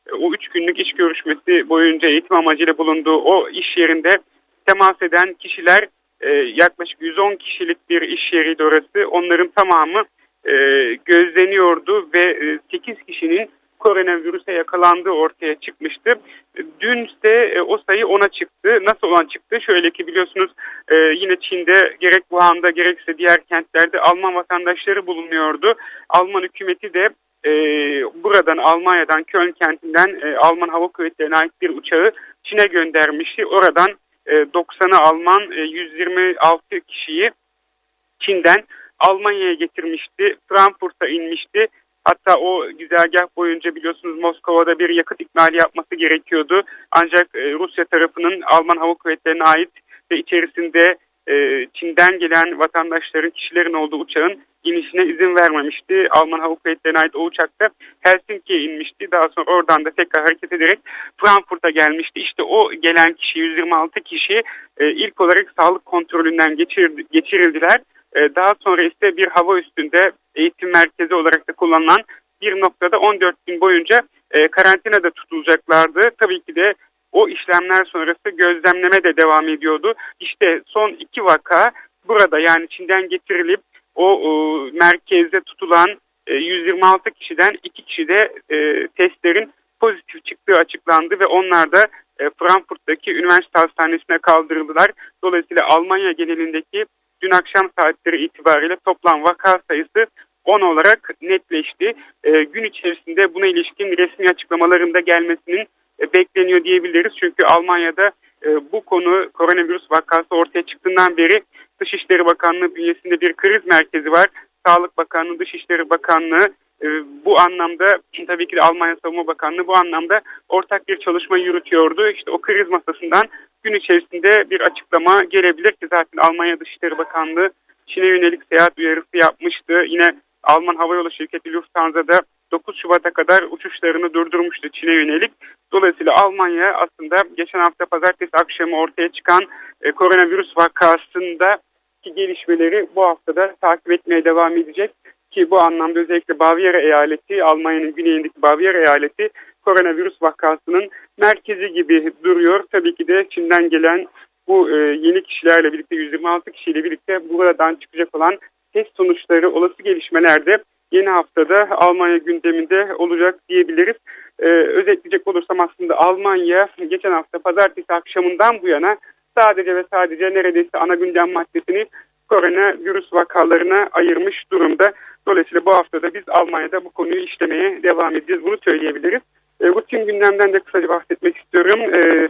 S11: o üç günlük iş görüşmesi boyunca eğitim amacıyla bulunduğu o iş yerinde temas eden kişiler e, yaklaşık yüz on kişilik bir iş yeriydi orası. Onların tamamı e, gözleniyordu ve e, sekiz kişinin koronavirüse yakalandığı ortaya çıkmıştı. Dün ise e, o sayı ona çıktı. Nasıl olan çıktı? Şöyle ki biliyorsunuz e, yine Çin'de gerek Wuhan'da gerekse diğer kentlerde Alman vatandaşları bulunuyordu. Alman hükümeti de e, buradan Almanya'dan Köln kentinden e, Alman Hava Kuvvetleri'ne ait bir uçağı Çin'e göndermişti. Oradan e, doksanı Alman, e, yüz yirmi altı kişiyi Çin'den Almanya'ya getirmişti. Frankfurt'a inmişti. Hatta o güzergah boyunca biliyorsunuz Moskova'da bir yakıt ikmali yapması gerekiyordu. Ancak e, Rusya tarafının Alman Hava Kuvvetleri'ne ait ve içerisinde e, Çin'den gelen vatandaşların, kişilerin olduğu uçağın inişine izin vermemişti. Alman Hava Kuvvetleri'ne ait o uçakta Helsinki'ye inmişti. Daha sonra oradan da tekrar hareket ederek Frankfurt'a gelmişti. İşte o gelen kişi, yüz yirmi altı kişi e, ilk olarak sağlık kontrolünden geçirildi, geçirildiler. Daha sonra ise bir hava üstünde eğitim merkezi olarak da kullanılan bir noktada on dört gün boyunca karantinada tutulacaklardı. Tabii ki de o işlemler sonrası gözlemleme de devam ediyordu. İşte son iki vaka burada, yani Çin'den getirilip o, o merkezde tutulan e, yüz yirmi altı kişiden iki kişi de e, testlerin pozitif çıktığı açıklandı ve onlar da e, Frankfurt'taki üniversite hastanesine kaldırıldılar. Dolayısıyla Almanya genelindeki dün akşam saatleri itibariyle toplam vaka sayısı on olarak netleşti. E, gün içerisinde buna ilişkin resmi açıklamaların da gelmesinin e, bekleniyor diyebiliriz. Çünkü Almanya'da e, bu konu koronavirüs vakası ortaya çıktığından beri Dışişleri Bakanlığı bünyesinde bir kriz merkezi var. Sağlık Bakanlığı, Dışişleri Bakanlığı e, bu anlamda, tabii ki de Almanya Savunma Bakanlığı bu anlamda ortak bir çalışma yürütüyordu. İşte o kriz masasından gün içerisinde bir açıklama gelebilir ki zaten Almanya Dışişleri Bakanlığı Çin'e yönelik seyahat uyarısı yapmıştı. Yine Alman Havayolu Şirketi Lufthansa'da dokuz Şubat'a kadar uçuşlarını durdurmuştu Çin'e yönelik. Dolayısıyla Almanya aslında geçen hafta pazartesi akşamı ortaya çıkan e, koronavirüs vakasındaki gelişmeleri bu haftada takip etmeye devam edecek. Ki bu anlamda özellikle Bavyera eyaleti, Almanya'nın güneyindeki Bavyera eyaleti koronavirüs vakasının merkezi gibi duruyor. Tabii ki de Çin'den gelen bu e, yeni kişilerle birlikte yüz yirmi altı kişiyle birlikte buradan çıkacak olan test sonuçları, olası gelişmelerde yeni haftada Almanya gündeminde olacak diyebiliriz. Ee, özetleyecek olursam aslında Almanya geçen hafta pazartesi akşamından bu yana sadece ve sadece neredeyse ana gündem maddesini koronavirüs vakalarına ayırmış durumda. Dolayısıyla bu haftada biz Almanya'da bu konuyu işlemeye devam edeceğiz. Bunu söyleyebiliriz. E, rutin gündemden de kısaca bahsetmek istiyorum. E,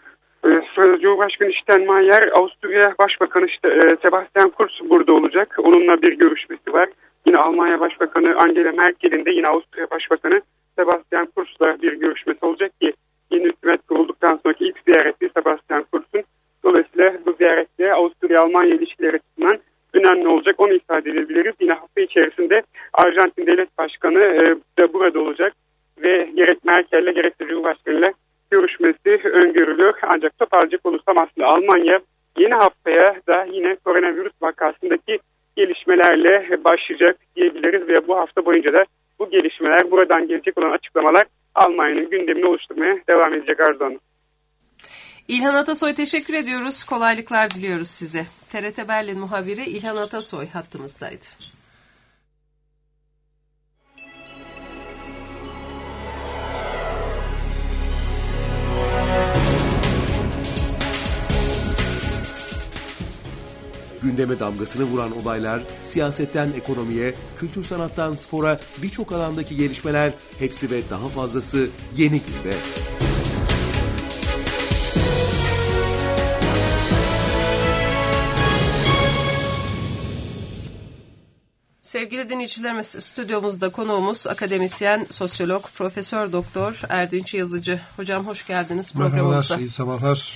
S11: e, Cumhurbaşkanı Steinmeier, Avusturya Başbakanı işte, e, Sebastian Kurz burada olacak. Onunla bir görüşmesi var. Yine Almanya Başbakanı Angela Merkel'in de yine Avusturya Başbakanı Sebastian Kurz'la bir görüşmesi olacak ki yeni hükümet kurulduktan sonraki ilk ziyareti Sebastian Kurz'un. Dolayısıyla bu ziyarette Avusturya-Almanya ilişkileri açısından önemli olacak. Onu ifade edebiliriz. Yine hafta içerisinde Arjantin Devlet Başkanı e, de burada olacak ve gerek Merkel'le gerek de Cumhurbaşkanı'yla görüşmesi öngörülüyor. Ancak toparlayacak olursam aslında Almanya yeni haftaya da yine koronavirüs vakasındaki gelişmelerle başlayacak diyebiliriz ve bu hafta boyunca da bu gelişmeler, buradan gelecek olan açıklamalar Almanya'nın gündemini oluşturmaya devam edecek Arzu Hanım.
S2: İlhan Atasoy teşekkür ediyoruz. Kolaylıklar diliyoruz size. T R T Berlin muhabiri İlhan Atasoy hattımızdaydı.
S3: Gündeme damgasını vuran olaylar, siyasetten ekonomiye, kültür sanattan spora birçok alandaki gelişmeler, hepsi ve daha fazlası Yeni Günde.
S2: Sevgili dinleyicilerimiz, stüdyomuzda konuğumuz akademisyen, sosyolog, Profesör Doktor Erdinç Yazıcı. Hocam hoş geldiniz programımıza.
S12: Merhabalar, iyi sabahlar.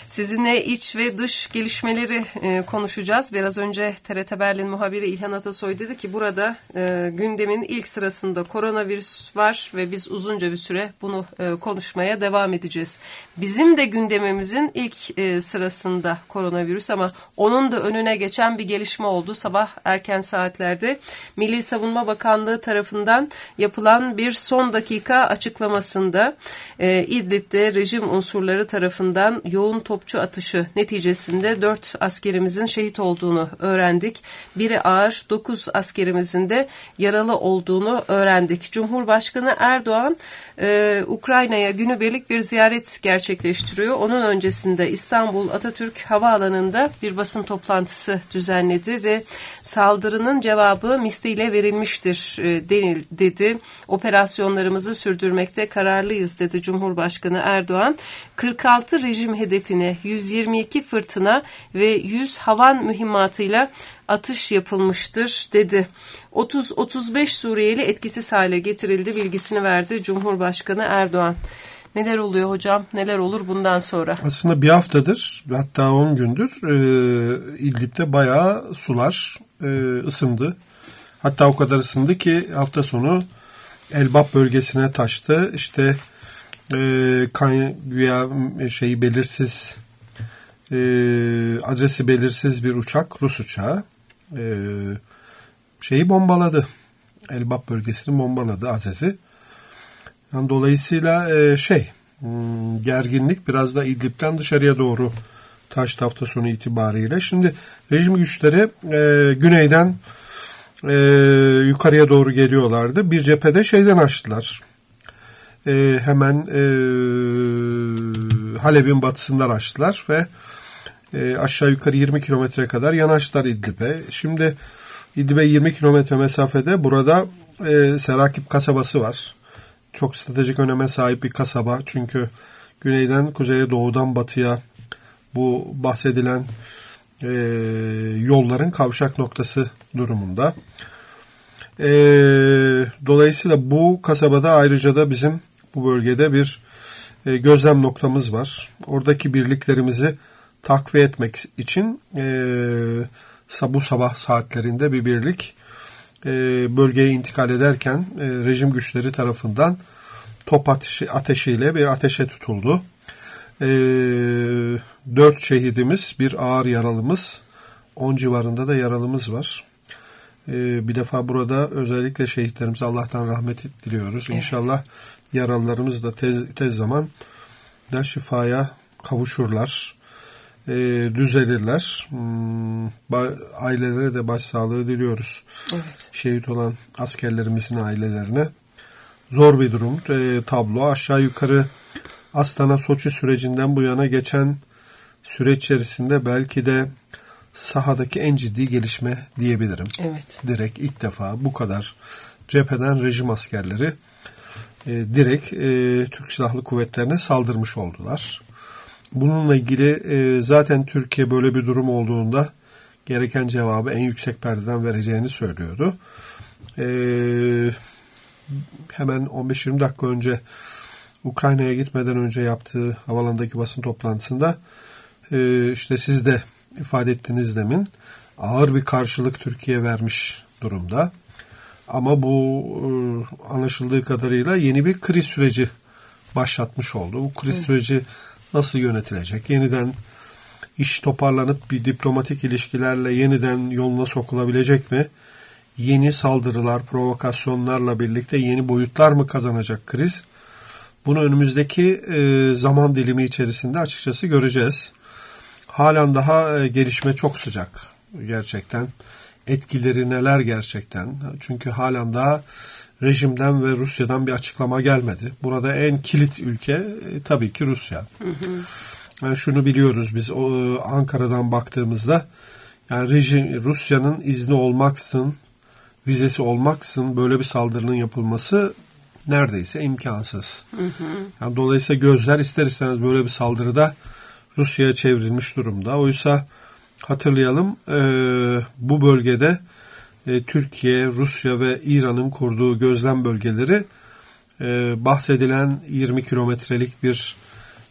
S2: Sizinle iç ve dış gelişmeleri e, konuşacağız. Biraz önce T R T Berlin muhabiri İlhan Atasoy dedi ki burada e, gündemin ilk sırasında koronavirüs var ve biz uzunca bir süre bunu e, konuşmaya devam edeceğiz. Bizim de gündemimizin ilk e, sırasında koronavirüs ama onun da önüne geçen bir gelişme oldu. Sabah erken saatlerde Milli Savunma Bakanlığı tarafından yapılan bir son dakika açıklamasında e, İdlib'de rejim unsurları tarafından yoğun topçu atışı neticesinde dört askerimizin şehit olduğunu öğrendik. Biri ağır, dokuz askerimizin de yaralı olduğunu öğrendik. Cumhurbaşkanı Erdoğan e, Ukrayna'ya günübirlik bir ziyaret gerçekleştiriyor. Onun öncesinde İstanbul Atatürk Havaalanı'nda bir basın toplantısı düzenledi ve saldırının cevabı misliyle verilmiştir e, denil, dedi. Operasyonlarımızı sürdürmekte kararlıyız dedi Cumhurbaşkanı Erdoğan. kırk altı rejim hedefine yüz yirmi iki fırtına ve yüz havan mühimmatıyla atış yapılmıştır dedi. otuz otuz beş Suriyeli etkisiz hale getirildi bilgisini verdi Cumhurbaşkanı Erdoğan. Neler oluyor hocam? Neler olur bundan sonra?
S12: Aslında bir haftadır, hatta on gündür e, İdlib'de bayağı sular e, ısındı. Hatta o kadar ısındı ki hafta sonu Elbap bölgesine taştı. İşte e, kan, güya şeyi belirsiz, e, adresi belirsiz bir uçak, Rus uçağı e, şeyi bombaladı. Elbap bölgesini bombaladı, Azez'i. Yani dolayısıyla e, şey hmm, gerginlik biraz da İdlib'den dışarıya doğru taştı hafta sonu itibariyle. Şimdi rejim güçleri e, güneyden e, yukarıya doğru geliyorlardı. Bir cephede şeyden açtılar. E, hemen e, Halep'in batısından açtılar ve e, aşağı yukarı yirmi kilometre kadar yanaştılar İdlib'e. Şimdi İdlib'e yirmi kilometre mesafede burada e, Serakip kasabası var. Çok stratejik öneme sahip bir kasaba. Çünkü güneyden kuzeye, doğudan batıya bu bahsedilen e, yolların kavşak noktası durumunda. E, dolayısıyla bu kasabada ayrıca da bizim bu bölgede bir e, gözlem noktamız var. Oradaki birliklerimizi takviye etmek için e, bu sabah saatlerinde bir birlik e, bölgeye intikal ederken e, rejim güçleri tarafından top ateşi, ateşiyle bir ateşe tutuldu. E, dört şehidimiz, bir ağır yaralımız, on civarında da yaralımız var. E, bir defa burada özellikle şehitlerimize Allah'tan rahmet diliyoruz. Evet. İnşallah yaralılarımız da tez, tez zaman da şifaya kavuşurlar, e, düzelirler. Hmm, ba, ailelere de başsağlığı diliyoruz. Evet. Şehit olan askerlerimizin ailelerine. Zor bir durum, e, tablo. Aşağı yukarı Astana Soçi sürecinden bu yana geçen süreç içerisinde belki de sahadaki en ciddi gelişme diyebilirim. Evet. Direkt ilk defa bu kadar cepheden rejim askerleri e, direkt e, Türk Silahlı Kuvvetlerine saldırmış oldular. Bununla ilgili e, zaten Türkiye böyle bir durum olduğunda gereken cevabı en yüksek perdeden vereceğini söylüyordu. E, hemen on beş yirmi dakika önce Ukrayna'ya gitmeden önce yaptığı havalandaki basın toplantısında e, işte siz de ifade ettiniz demin, ağır bir karşılık Türkiye vermiş durumda. Ama bu e, anlaşıldığı kadarıyla yeni bir kriz süreci başlatmış oldu. Bu kriz evet. süreci nasıl yönetilecek? Yeniden iş toparlanıp bir diplomatik ilişkilerle yeniden yoluna sokulabilecek mi? Yeni saldırılar, provokasyonlarla birlikte yeni boyutlar mı kazanacak kriz? Bunu önümüzdeki e, zaman dilimi içerisinde açıkçası göreceğiz. Halen daha e, gelişme çok sıcak gerçekten. Etkileri neler gerçekten? Çünkü halen daha rejimden ve Rusya'dan bir açıklama gelmedi. Burada en kilit ülke e, tabii ki Rusya. Hı hı. Yani şunu biliyoruz biz o, Ankara'dan baktığımızda, yani rejim Rusya'nın izni olmaksızın, vizesi olmaksızın böyle bir saldırının yapılması neredeyse imkansız. Hı hı. Yani dolayısıyla gözler ister istemez böyle bir saldırıda Rusya'ya çevrilmiş durumda. Oysa hatırlayalım e, bu bölgede e, Türkiye, Rusya ve İran'ın kurduğu gözlem bölgeleri e, bahsedilen yirmi kilometrelik bir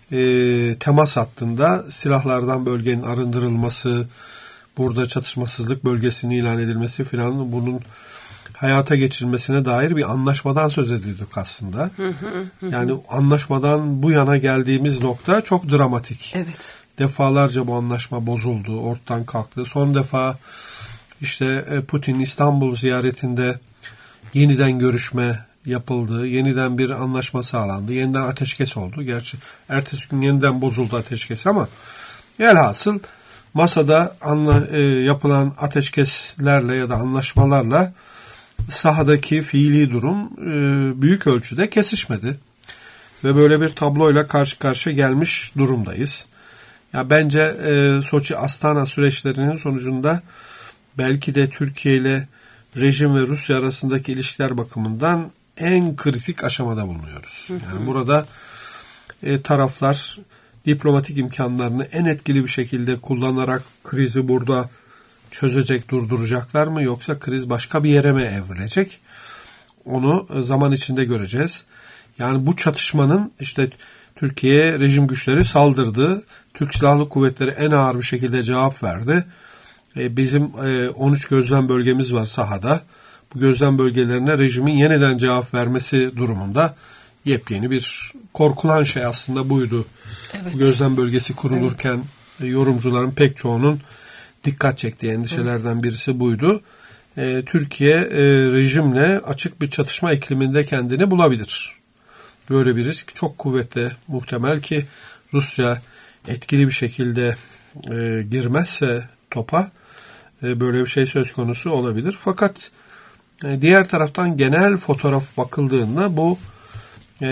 S12: e, temas hattında silahlardan bölgenin arındırılması, burada çatışmasızlık bölgesinin ilan edilmesi filan, bunun hayata geçirilmesine dair bir anlaşmadan söz ediyorduk aslında. Hı hı hı. Yani anlaşmadan bu yana geldiğimiz nokta çok dramatik.
S2: Evet.
S12: Defalarca bu anlaşma bozuldu, ortadan kalktı. Son defa işte Putin İstanbul ziyaretinde yeniden görüşme yapıldı. Yeniden bir anlaşma sağlandı. Yeniden ateşkes oldu. Gerçi ertesi gün yeniden bozuldu ateşkes ama velhasıl masada anla, e, yapılan ateşkeslerle ya da anlaşmalarla sahadaki fiili durum e, büyük ölçüde kesişmedi. Ve böyle bir tabloyla karşı karşıya gelmiş durumdayız. Ya bence e, Soçi Astana süreçlerinin sonucunda belki de Türkiye ile rejim ve Rusya arasındaki ilişkiler bakımından en kritik aşamada bulunuyoruz. Yani burada e, taraflar diplomatik imkanlarını en etkili bir şekilde kullanarak krizi burada çözecek, durduracaklar mı, yoksa kriz başka bir yere mi evrilecek? Onu zaman içinde göreceğiz. Yani bu çatışmanın işte Türkiye'ye rejim güçleri saldırdı. Türk Silahlı Kuvvetleri en ağır bir şekilde cevap verdi. E, bizim e, on üç gözlem bölgemiz var sahada. Bu gözlem bölgelerine rejimin yeniden cevap vermesi durumunda yepyeni bir korkulan şey aslında buydu. Evet. Bu gözlem bölgesi kurulurken evet. yorumcuların pek çoğunun dikkat çektiği endişelerden birisi buydu. E, Türkiye e, rejimle açık bir çatışma ikliminde kendini bulabilir. Böyle bir risk çok kuvvetli, muhtemel ki Rusya etkili bir şekilde e, girmezse topa e, böyle bir şey söz konusu olabilir. Fakat e, diğer taraftan genel fotoğraf bakıldığında bu e,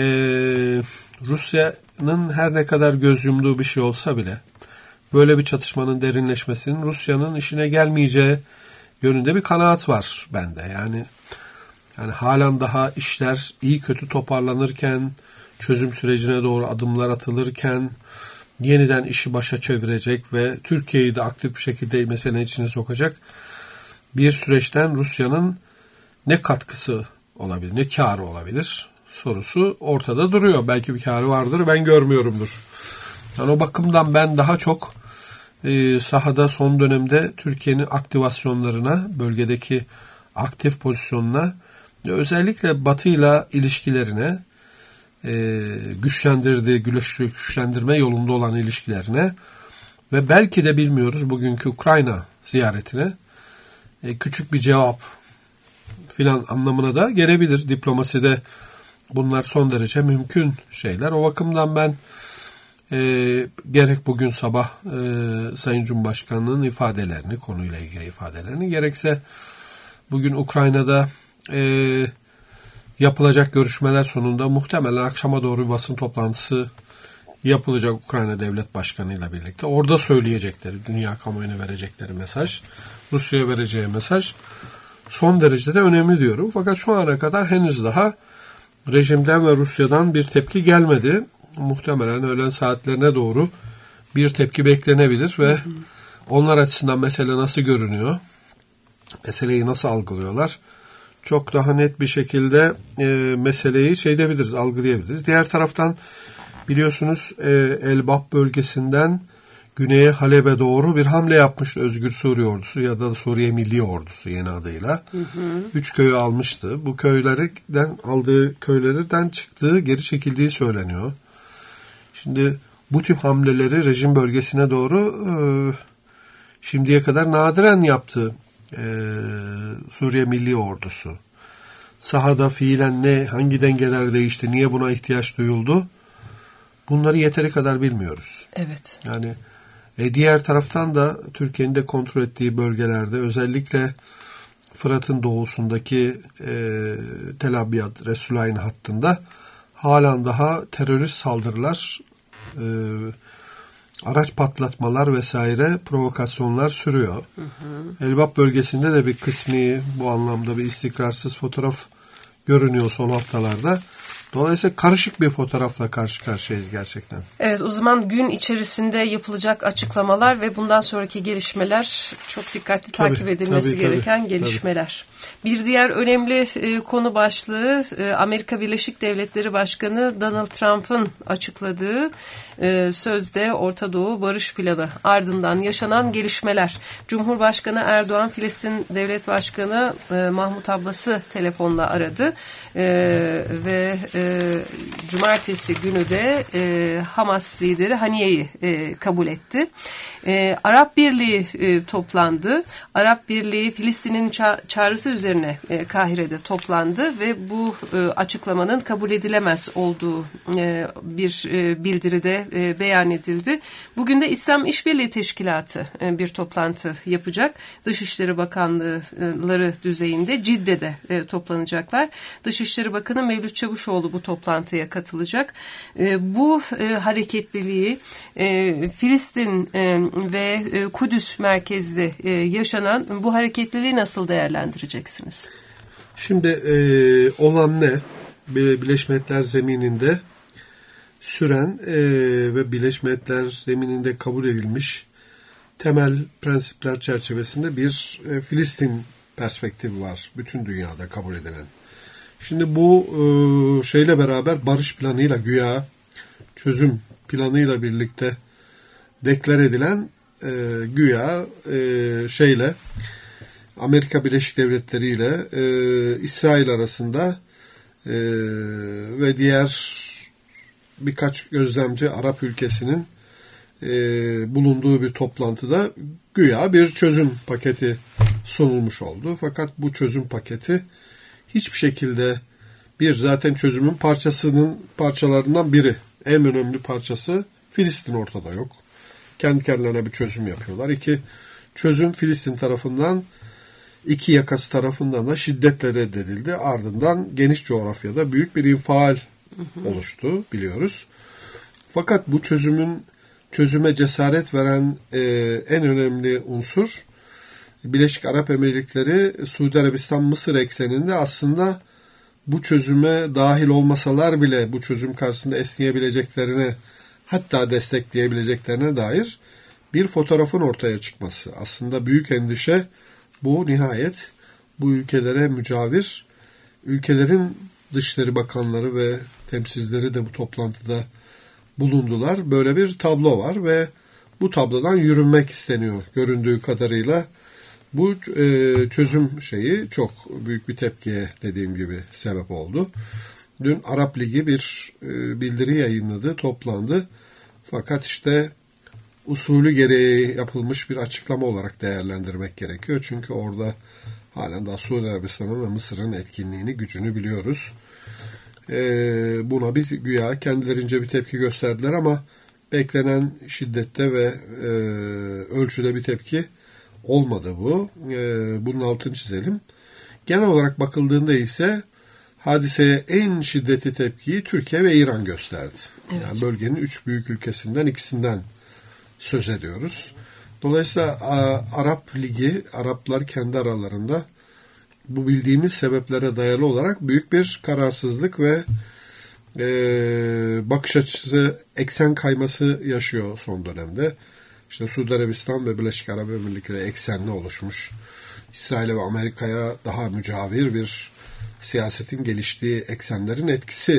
S12: Rusya'nın her ne kadar göz yumduğu bir şey olsa bile böyle bir çatışmanın derinleşmesinin Rusya'nın işine gelmeyeceği yönünde bir kanaat var bende. Yani yani halen daha işler iyi kötü toparlanırken, çözüm sürecine doğru adımlar atılırken yeniden işi başa çevirecek ve Türkiye'yi de aktif bir şekilde meselenin içine sokacak bir süreçten Rusya'nın ne katkısı olabilir, ne kârı olabilir sorusu ortada duruyor. Belki bir kârı vardır, ben görmüyorumdur. Yani o bakımdan ben daha çok e, sahada son dönemde Türkiye'nin aktivasyonlarına, bölgedeki aktif pozisyonuna, özellikle Batı'yla ilişkilerine, e, güçlendirdiği, güçlendirme yolunda olan ilişkilerine ve belki de bilmiyoruz bugünkü Ukrayna ziyaretine e, küçük bir cevap filan anlamına da gelebilir. Diplomaside bunlar son derece mümkün şeyler. O bakımdan ben e, gerek bugün sabah e, Sayın Cumhurbaşkanı'nın ifadelerini, konuyla ilgili ifadelerini, gerekse bugün Ukrayna'da e, yapılacak görüşmeler sonunda muhtemelen akşama doğru bir basın toplantısı yapılacak Ukrayna Devlet Başkanı ile birlikte. Orada söyleyecekleri, dünya kamuoyuna verecekleri mesaj, Rusya'ya vereceği mesaj son derece de önemli diyorum. Fakat şu ana kadar henüz daha rejimden ve Rusya'dan bir tepki gelmedi. Muhtemelen öğlen saatlerine doğru bir tepki beklenebilir ve hı hı. onlar açısından mesele nasıl görünüyor, meseleyi nasıl algılıyorlar, çok daha net bir şekilde e, meseleyi şey edebiliriz, algılayabiliriz. Diğer taraftan biliyorsunuz e, Elbap bölgesinden güneye Halep'e doğru bir hamle yapmıştı Özgür Suriye Ordusu ya da Suriye Milli Ordusu yeni adıyla. Hı hı. Üç köyü almıştı. Bu köylerden aldığı köylerden çıktığı, geri çekildiği söyleniyor. Şimdi bu tip hamleleri rejim bölgesine doğru e, şimdiye kadar nadiren yaptı e, Suriye Milli Ordusu. Sahada fiilen ne, hangi dengeler değişti, niye buna ihtiyaç duyuldu? Bunları yeteri kadar bilmiyoruz. Evet. Yani e, diğer taraftan da Türkiye'nin de kontrol ettiği bölgelerde, özellikle Fırat'ın doğusundaki e, Tel Abyad, Resulayn hattında halen daha terörist saldırılar, e, araç patlatmalar vesaire provokasyonlar sürüyor. Hı hı. Elbap bölgesinde de bir kısmi bu anlamda bir istikrarsız fotoğraf görünüyor son haftalarda. Dolayısıyla karışık bir fotoğrafla karşı karşıyayız gerçekten.
S2: Evet, o zaman gün içerisinde yapılacak açıklamalar ve bundan sonraki gelişmeler çok dikkatli tabii, takip edilmesi tabii, gereken tabii, gelişmeler. Tabii. Bir diğer önemli e, konu başlığı e, Amerika Birleşik Devletleri Başkanı Donald Trump'ın açıkladığı e, sözde Orta Doğu Barış Planı, ardından yaşanan gelişmeler. Cumhurbaşkanı Erdoğan Filistin Devlet Başkanı e, Mahmut Abbas'ı telefonla aradı e, ve e, cumartesi günü de e, Hamas lideri Haniye'yi e, kabul etti. E, Arap Birliği e, toplandı. Arap Birliği Filistin'in ça- çağrısı üzerine e, Kahire'de toplandı ve bu e, açıklamanın kabul edilemez olduğu e, bir e, bildiride e, beyan edildi. Bugün de İslam İşbirliği Teşkilatı e, bir toplantı yapacak. Dışişleri Bakanlığı düzeyinde Cidde'de e, toplanacaklar. Dışişleri Bakanı Mevlüt Çavuşoğlu bu toplantıya katılacak. E, bu e, hareketliliği e, Filistin e, ve e, Kudüs merkezli e, yaşanan bu hareketliliği nasıl değerlendireceksiniz?
S12: Şimdi e, olan ne? Birleşmiş Milletler zemininde süren e, ve Birleşmiş Milletler zemininde kabul edilmiş temel prensipler çerçevesinde bir e, Filistin perspektifi var. Bütün dünyada kabul edilen. Şimdi bu e, şeyle beraber barış planıyla, güya çözüm planıyla birlikte deklar edilen e, güya e, şeyle Amerika Birleşik Devletleri ile e, İsrail arasında e, ve diğer birkaç gözlemci Arap ülkesinin e, bulunduğu bir toplantıda güya bir çözüm paketi sunulmuş oldu. Fakat bu çözüm paketi hiçbir şekilde bir zaten çözümün parçasının parçalarından biri, en önemli parçası Filistin ortada yok. Kendi kendilerine bir çözüm yapıyorlar. İki, çözüm Filistin tarafından, iki yakası tarafından da şiddetle reddedildi. Ardından geniş coğrafyada büyük bir infial oluştu, biliyoruz. Fakat bu çözümün çözüme cesaret veren e, en önemli unsur Birleşik Arap Emirlikleri, Suudi Arabistan, Mısır ekseninde aslında bu çözüme dahil olmasalar bile bu çözüm karşısında esneyebileceklerine, hatta destekleyebileceklerine dair bir fotoğrafın ortaya çıkması. Aslında büyük endişe bu, nihayet bu ülkelere mücavir, ülkelerin dışişleri bakanları ve temsilcileri de bu toplantıda bulundular. Böyle bir tablo var ve bu tablodan yürünmek isteniyor göründüğü kadarıyla. Bu e, çözüm şeyi çok büyük bir tepkiye, dediğim gibi, sebep oldu. Dün Arap Ligi bir e, bildiri yayınladı, toplandı. Fakat işte usulü gereği yapılmış bir açıklama olarak değerlendirmek gerekiyor. Çünkü orada halen daha Suudi Arabistan'ın ve Mısır'ın etkinliğini, gücünü biliyoruz. E, buna bir güya kendilerince bir tepki gösterdiler ama beklenen şiddette ve e, ölçüde bir tepki olmadı bu. E, bunun altını çizelim. Genel olarak bakıldığında ise hadiseye en şiddetli tepkiyi Türkiye ve İran gösterdi. Evet. Yani bölgenin üç büyük ülkesinden ikisinden söz ediyoruz. Dolayısıyla Arap Ligi, Araplar kendi aralarında bu bildiğimiz sebeplere dayalı olarak büyük bir kararsızlık ve e, bakış açısı, eksen kayması yaşıyor son dönemde. İşte Suudi Arabistan ve Birleşik Arap Emirlikleri eksenli oluşmuş. İsrail ve Amerika'ya daha mücavir bir siyasetin geliştiği eksenlerin etkisi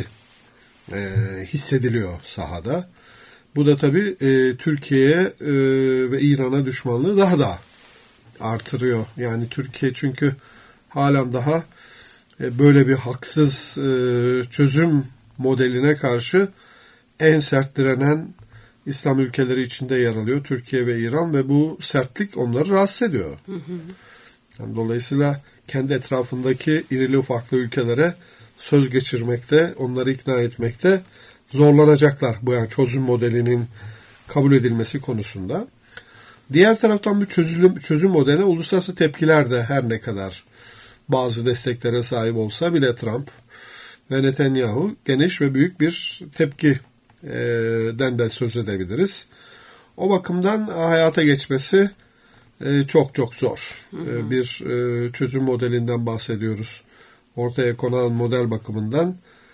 S12: e, hissediliyor sahada. Bu da tabii e, Türkiye'ye e, ve İran'a düşmanlığı daha da artırıyor. Yani Türkiye çünkü halen daha e, böyle bir haksız e, çözüm modeline karşı en sert direnen İslam ülkeleri içinde yer alıyor Türkiye ve İran ve bu sertlik onları rahatsız ediyor. Hı hı. Yani dolayısıyla kendi etrafındaki irili ufaklı ülkelere söz geçirmekte, onları ikna etmekte zorlanacaklar bu yani çözüm modelinin kabul edilmesi konusunda. Diğer taraftan bu çözüm, çözüm modeline uluslararası tepkiler de her ne kadar bazı desteklere sahip olsa bile Trump ve Netanyahu geniş ve büyük bir tepkiden de söz edebiliriz. O bakımdan hayata geçmesi çok çok zor. Hı hı. Bir çözüm modelinden bahsediyoruz. Ortaya konan model bakımından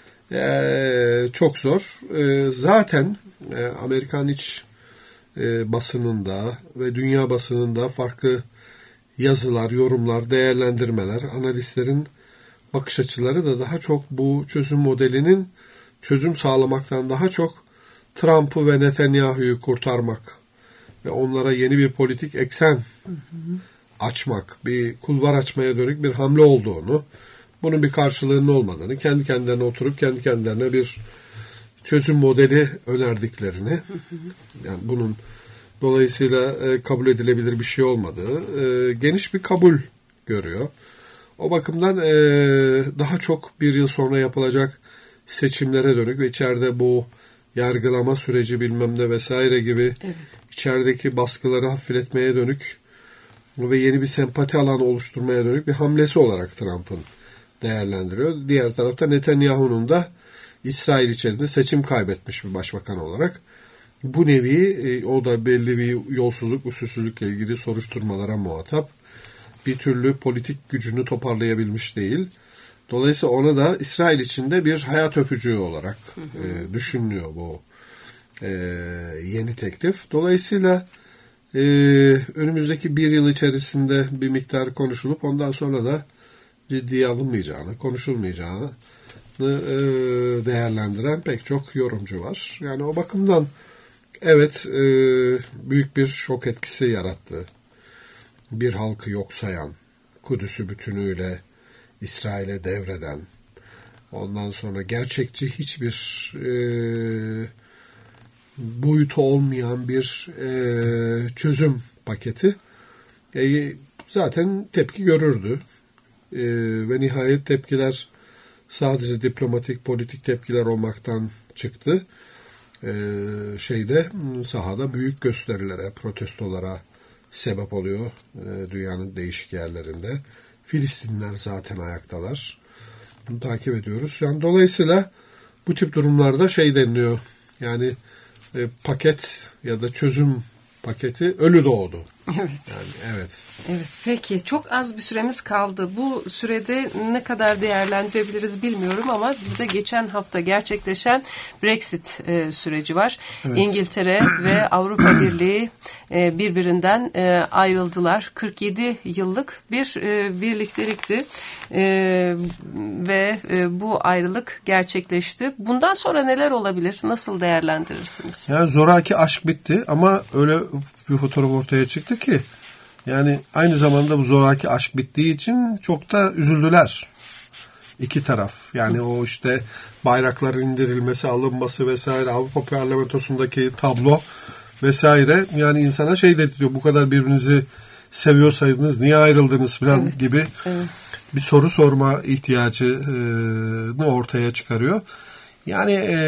S12: çok zor. Zaten Amerikan iç basınında ve dünya basınında farklı yazılar, yorumlar, değerlendirmeler, analistlerin bakış açıları da daha çok bu çözüm modelinin çözüm sağlamaktan daha çok Trump'ı ve Netanyahu'yu kurtarmak ve onlara yeni bir politik eksen hı hı. açmak, bir kulvar açmaya dönük bir hamle olduğunu, bunun bir karşılığının olmadığını, kendi kendilerine oturup kendi kendilerine bir çözüm modeli önerdiklerini, hı hı. yani bunun dolayısıyla e, kabul edilebilir bir şey olmadığı, e, geniş bir kabul görüyor. O bakımdan e, daha çok bir yıl sonra yapılacak seçimlere dönük ve içeride bu yargılama süreci bilmem ne vesaire gibi evet. içerideki baskıları hafifletmeye dönük ve yeni bir sempati alanı oluşturmaya dönük bir hamlesi olarak Trump'ın değerlendiriyor. Diğer tarafta Netanyahu'nun da İsrail içerisinde seçim kaybetmiş bir başbakan olarak bu nevi o da belli bir yolsuzluk, usulsüzlükle ilgili soruşturmalara muhatap. Bir türlü politik gücünü toparlayabilmiş değil. Dolayısıyla ona da İsrail içinde bir hayat öpücüğü olarak hı hı. E, düşünülüyor bu e, yeni teklif. Dolayısıyla e, önümüzdeki bir yıl içerisinde bir miktar konuşulup ondan sonra da ciddiye alınmayacağını, konuşulmayacağını e, değerlendiren pek çok yorumcu var. Yani o bakımdan evet e, büyük bir şok etkisi yarattı. Bir halkı yok sayan, Kudüs'ü bütünüyle İsrail'e devreden, ondan sonra gerçekçi hiçbir e, boyutu olmayan bir e, çözüm paketi e, zaten tepki görürdü. E, ve nihayet tepkiler sadece diplomatik, politik tepkiler olmaktan çıktı. E, şeyde sahada büyük gösterilere, protestolara sebep oluyor e, dünyanın değişik yerlerinde. Filistinliler zaten ayaktalar. Bunu takip ediyoruz. Yani dolayısıyla bu tip durumlarda şey deniliyor. Yani e, paket ya da çözüm paketi ölü doğdu.
S2: Evet.
S12: Yani, evet.
S2: Evet. Peki çok az bir süremiz kaldı. Bu sürede ne kadar değerlendirebiliriz bilmiyorum ama bir de geçen hafta gerçekleşen Brexit e, süreci var. Evet. İngiltere ve Avrupa Birliği e, birbirinden e, ayrıldılar. kırk yedi yıllık bir e, birliktelikti e, ve e, bu ayrılık gerçekleşti. Bundan sonra neler olabilir? Nasıl değerlendirirsiniz?
S12: Yani zoraki aşk bitti ama öyle bir fotoğraf ortaya çıktı ki yani aynı zamanda bu zoraki aşk bittiği için çok da üzüldüler iki taraf. Yani o işte bayrakların indirilmesi, alınması vesaire, Avrupa Parlamentosu'ndaki tablo vesaire, yani insana şey de diyor, bu kadar birbirinizi seviyorsaydınız niye ayrıldınız falan evet. gibi evet. bir soru sorma ihtiyacını ortaya çıkarıyor. Yani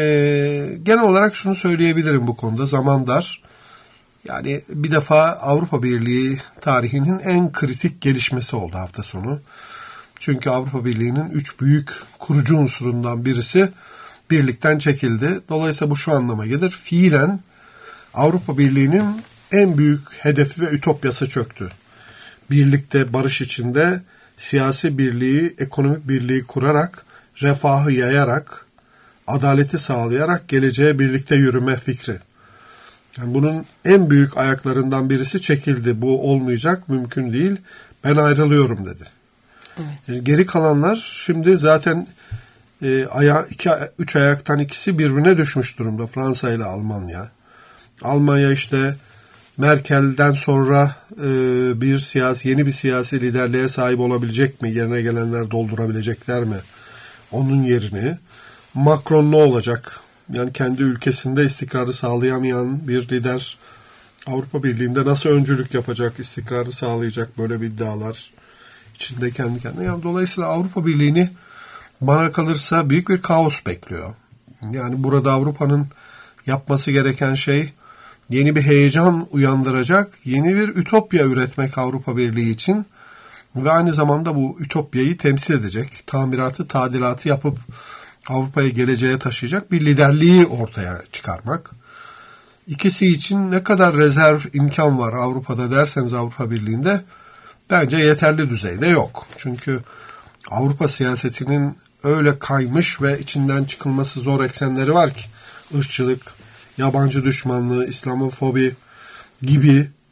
S12: e, genel olarak şunu söyleyebilirim bu konuda, zaman dar. Yani bir defa Avrupa Birliği tarihinin en kritik gelişmesi oldu hafta sonu. Çünkü Avrupa Birliği'nin üç büyük kurucu unsurundan birisi birlikten çekildi. Dolayısıyla bu şu anlama gelir. Fiilen Avrupa Birliği'nin en büyük hedefi ve ütopyası çöktü. Birlikte, barış içinde siyasi birliği, ekonomik birliği kurarak, refahı yayarak, adaleti sağlayarak geleceğe birlikte yürüme fikri. Yani bunun en büyük ayaklarından birisi çekildi. Bu olmayacak, mümkün değil. Ben ayrılıyorum dedi. Evet. Yani geri kalanlar şimdi zaten e, aya, iki, üç ayaktan ikisi birbirine düşmüş durumda. Fransa ile Almanya. Almanya işte Merkel'den sonra e, bir siyasi, yeni bir siyasi liderliğe sahip olabilecek mi? Yerine gelenler doldurabilecekler mi? Onun yerini. Macron ne olacak? Yani kendi ülkesinde istikrarı sağlayamayan bir lider Avrupa Birliği'nde nasıl öncülük yapacak, istikrarı sağlayacak, böyle bir iddialar içinde kendi kendine. Yani dolayısıyla Avrupa Birliği'ni bana kalırsa büyük bir kaos bekliyor. Yani burada Avrupa'nın yapması gereken şey yeni bir heyecan uyandıracak, yeni bir ütopya üretmek Avrupa Birliği için ve aynı zamanda bu ütopyayı temsil edecek, tamiratı, tadilatı yapıp Avrupa'yı geleceğe taşıyacak bir liderliği ortaya çıkarmak. İkisi için ne kadar rezerv imkan var Avrupa'da derseniz Avrupa Birliği'nde bence yeterli düzeyde yok. Çünkü Avrupa siyasetinin öyle kaymış ve içinden çıkılması zor eksenleri var ki ırkçılık, yabancı düşmanlığı, İslamofobi gibi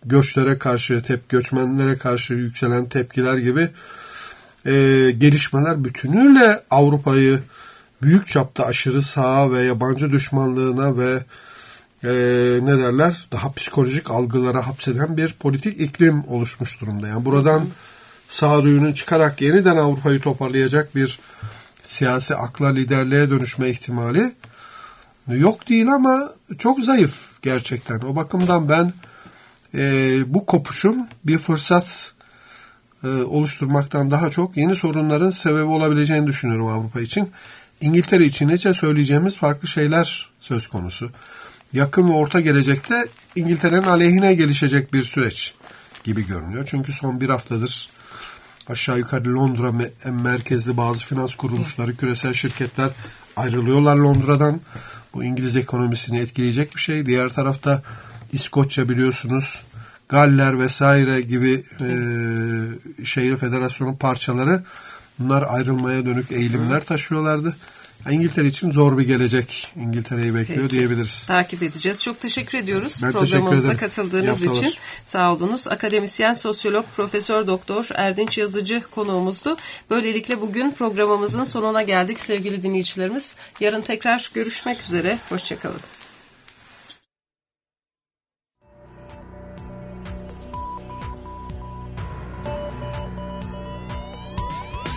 S12: göçlere karşı, tep göçmenlere karşı yükselen tepkiler gibi e, gelişmeler bütünüyle Avrupa'yı büyük çapta aşırı sağa ve yabancı düşmanlığına ve e, ne derler daha psikolojik algılara hapseden bir politik iklim oluşmuş durumda. Yani buradan sağduyunun çıkarak yeniden Avrupa'yı toparlayacak bir siyasi akla, liderliğe dönüşme ihtimali yok değil ama çok zayıf gerçekten. O bakımdan ben e, bu kopuşun bir fırsat e, oluşturmaktan daha çok yeni sorunların sebebi olabileceğini düşünüyorum Avrupa için. İngiltere için ise söyleyeceğimiz farklı şeyler söz konusu. Yakın ve orta gelecekte İngiltere'nin aleyhine gelişecek bir süreç gibi görünüyor. Çünkü son bir haftadır aşağı yukarı Londra merkezli bazı finans kuruluşları, küresel şirketler ayrılıyorlar Londra'dan. Bu İngiliz ekonomisini etkileyecek bir şey. Diğer tarafta İskoçya biliyorsunuz, Galler vesaire gibi e, şehir federasyonun parçaları, bunlar ayrılmaya dönük eğilimler taşıyorlardı. İngiltere için zor bir gelecek İngiltere'yi bekliyor. Peki, diyebiliriz.
S2: Takip edeceğiz. Çok teşekkür ediyoruz
S12: ben
S2: programımıza
S12: teşekkür
S2: katıldığınız için. Sağ olunuz. Akademisyen, sosyolog, Profesör Doktor Erdinç Yazıcı konuğumuzdu. Böylelikle bugün programımızın sonuna geldik sevgili dinleyicilerimiz. Yarın tekrar görüşmek üzere. Hoşçakalın.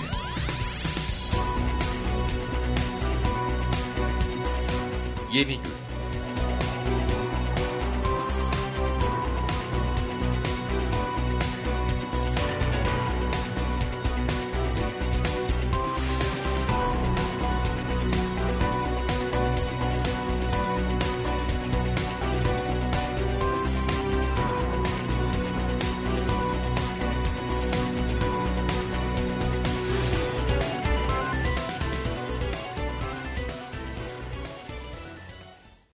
S13: Yeni Gün.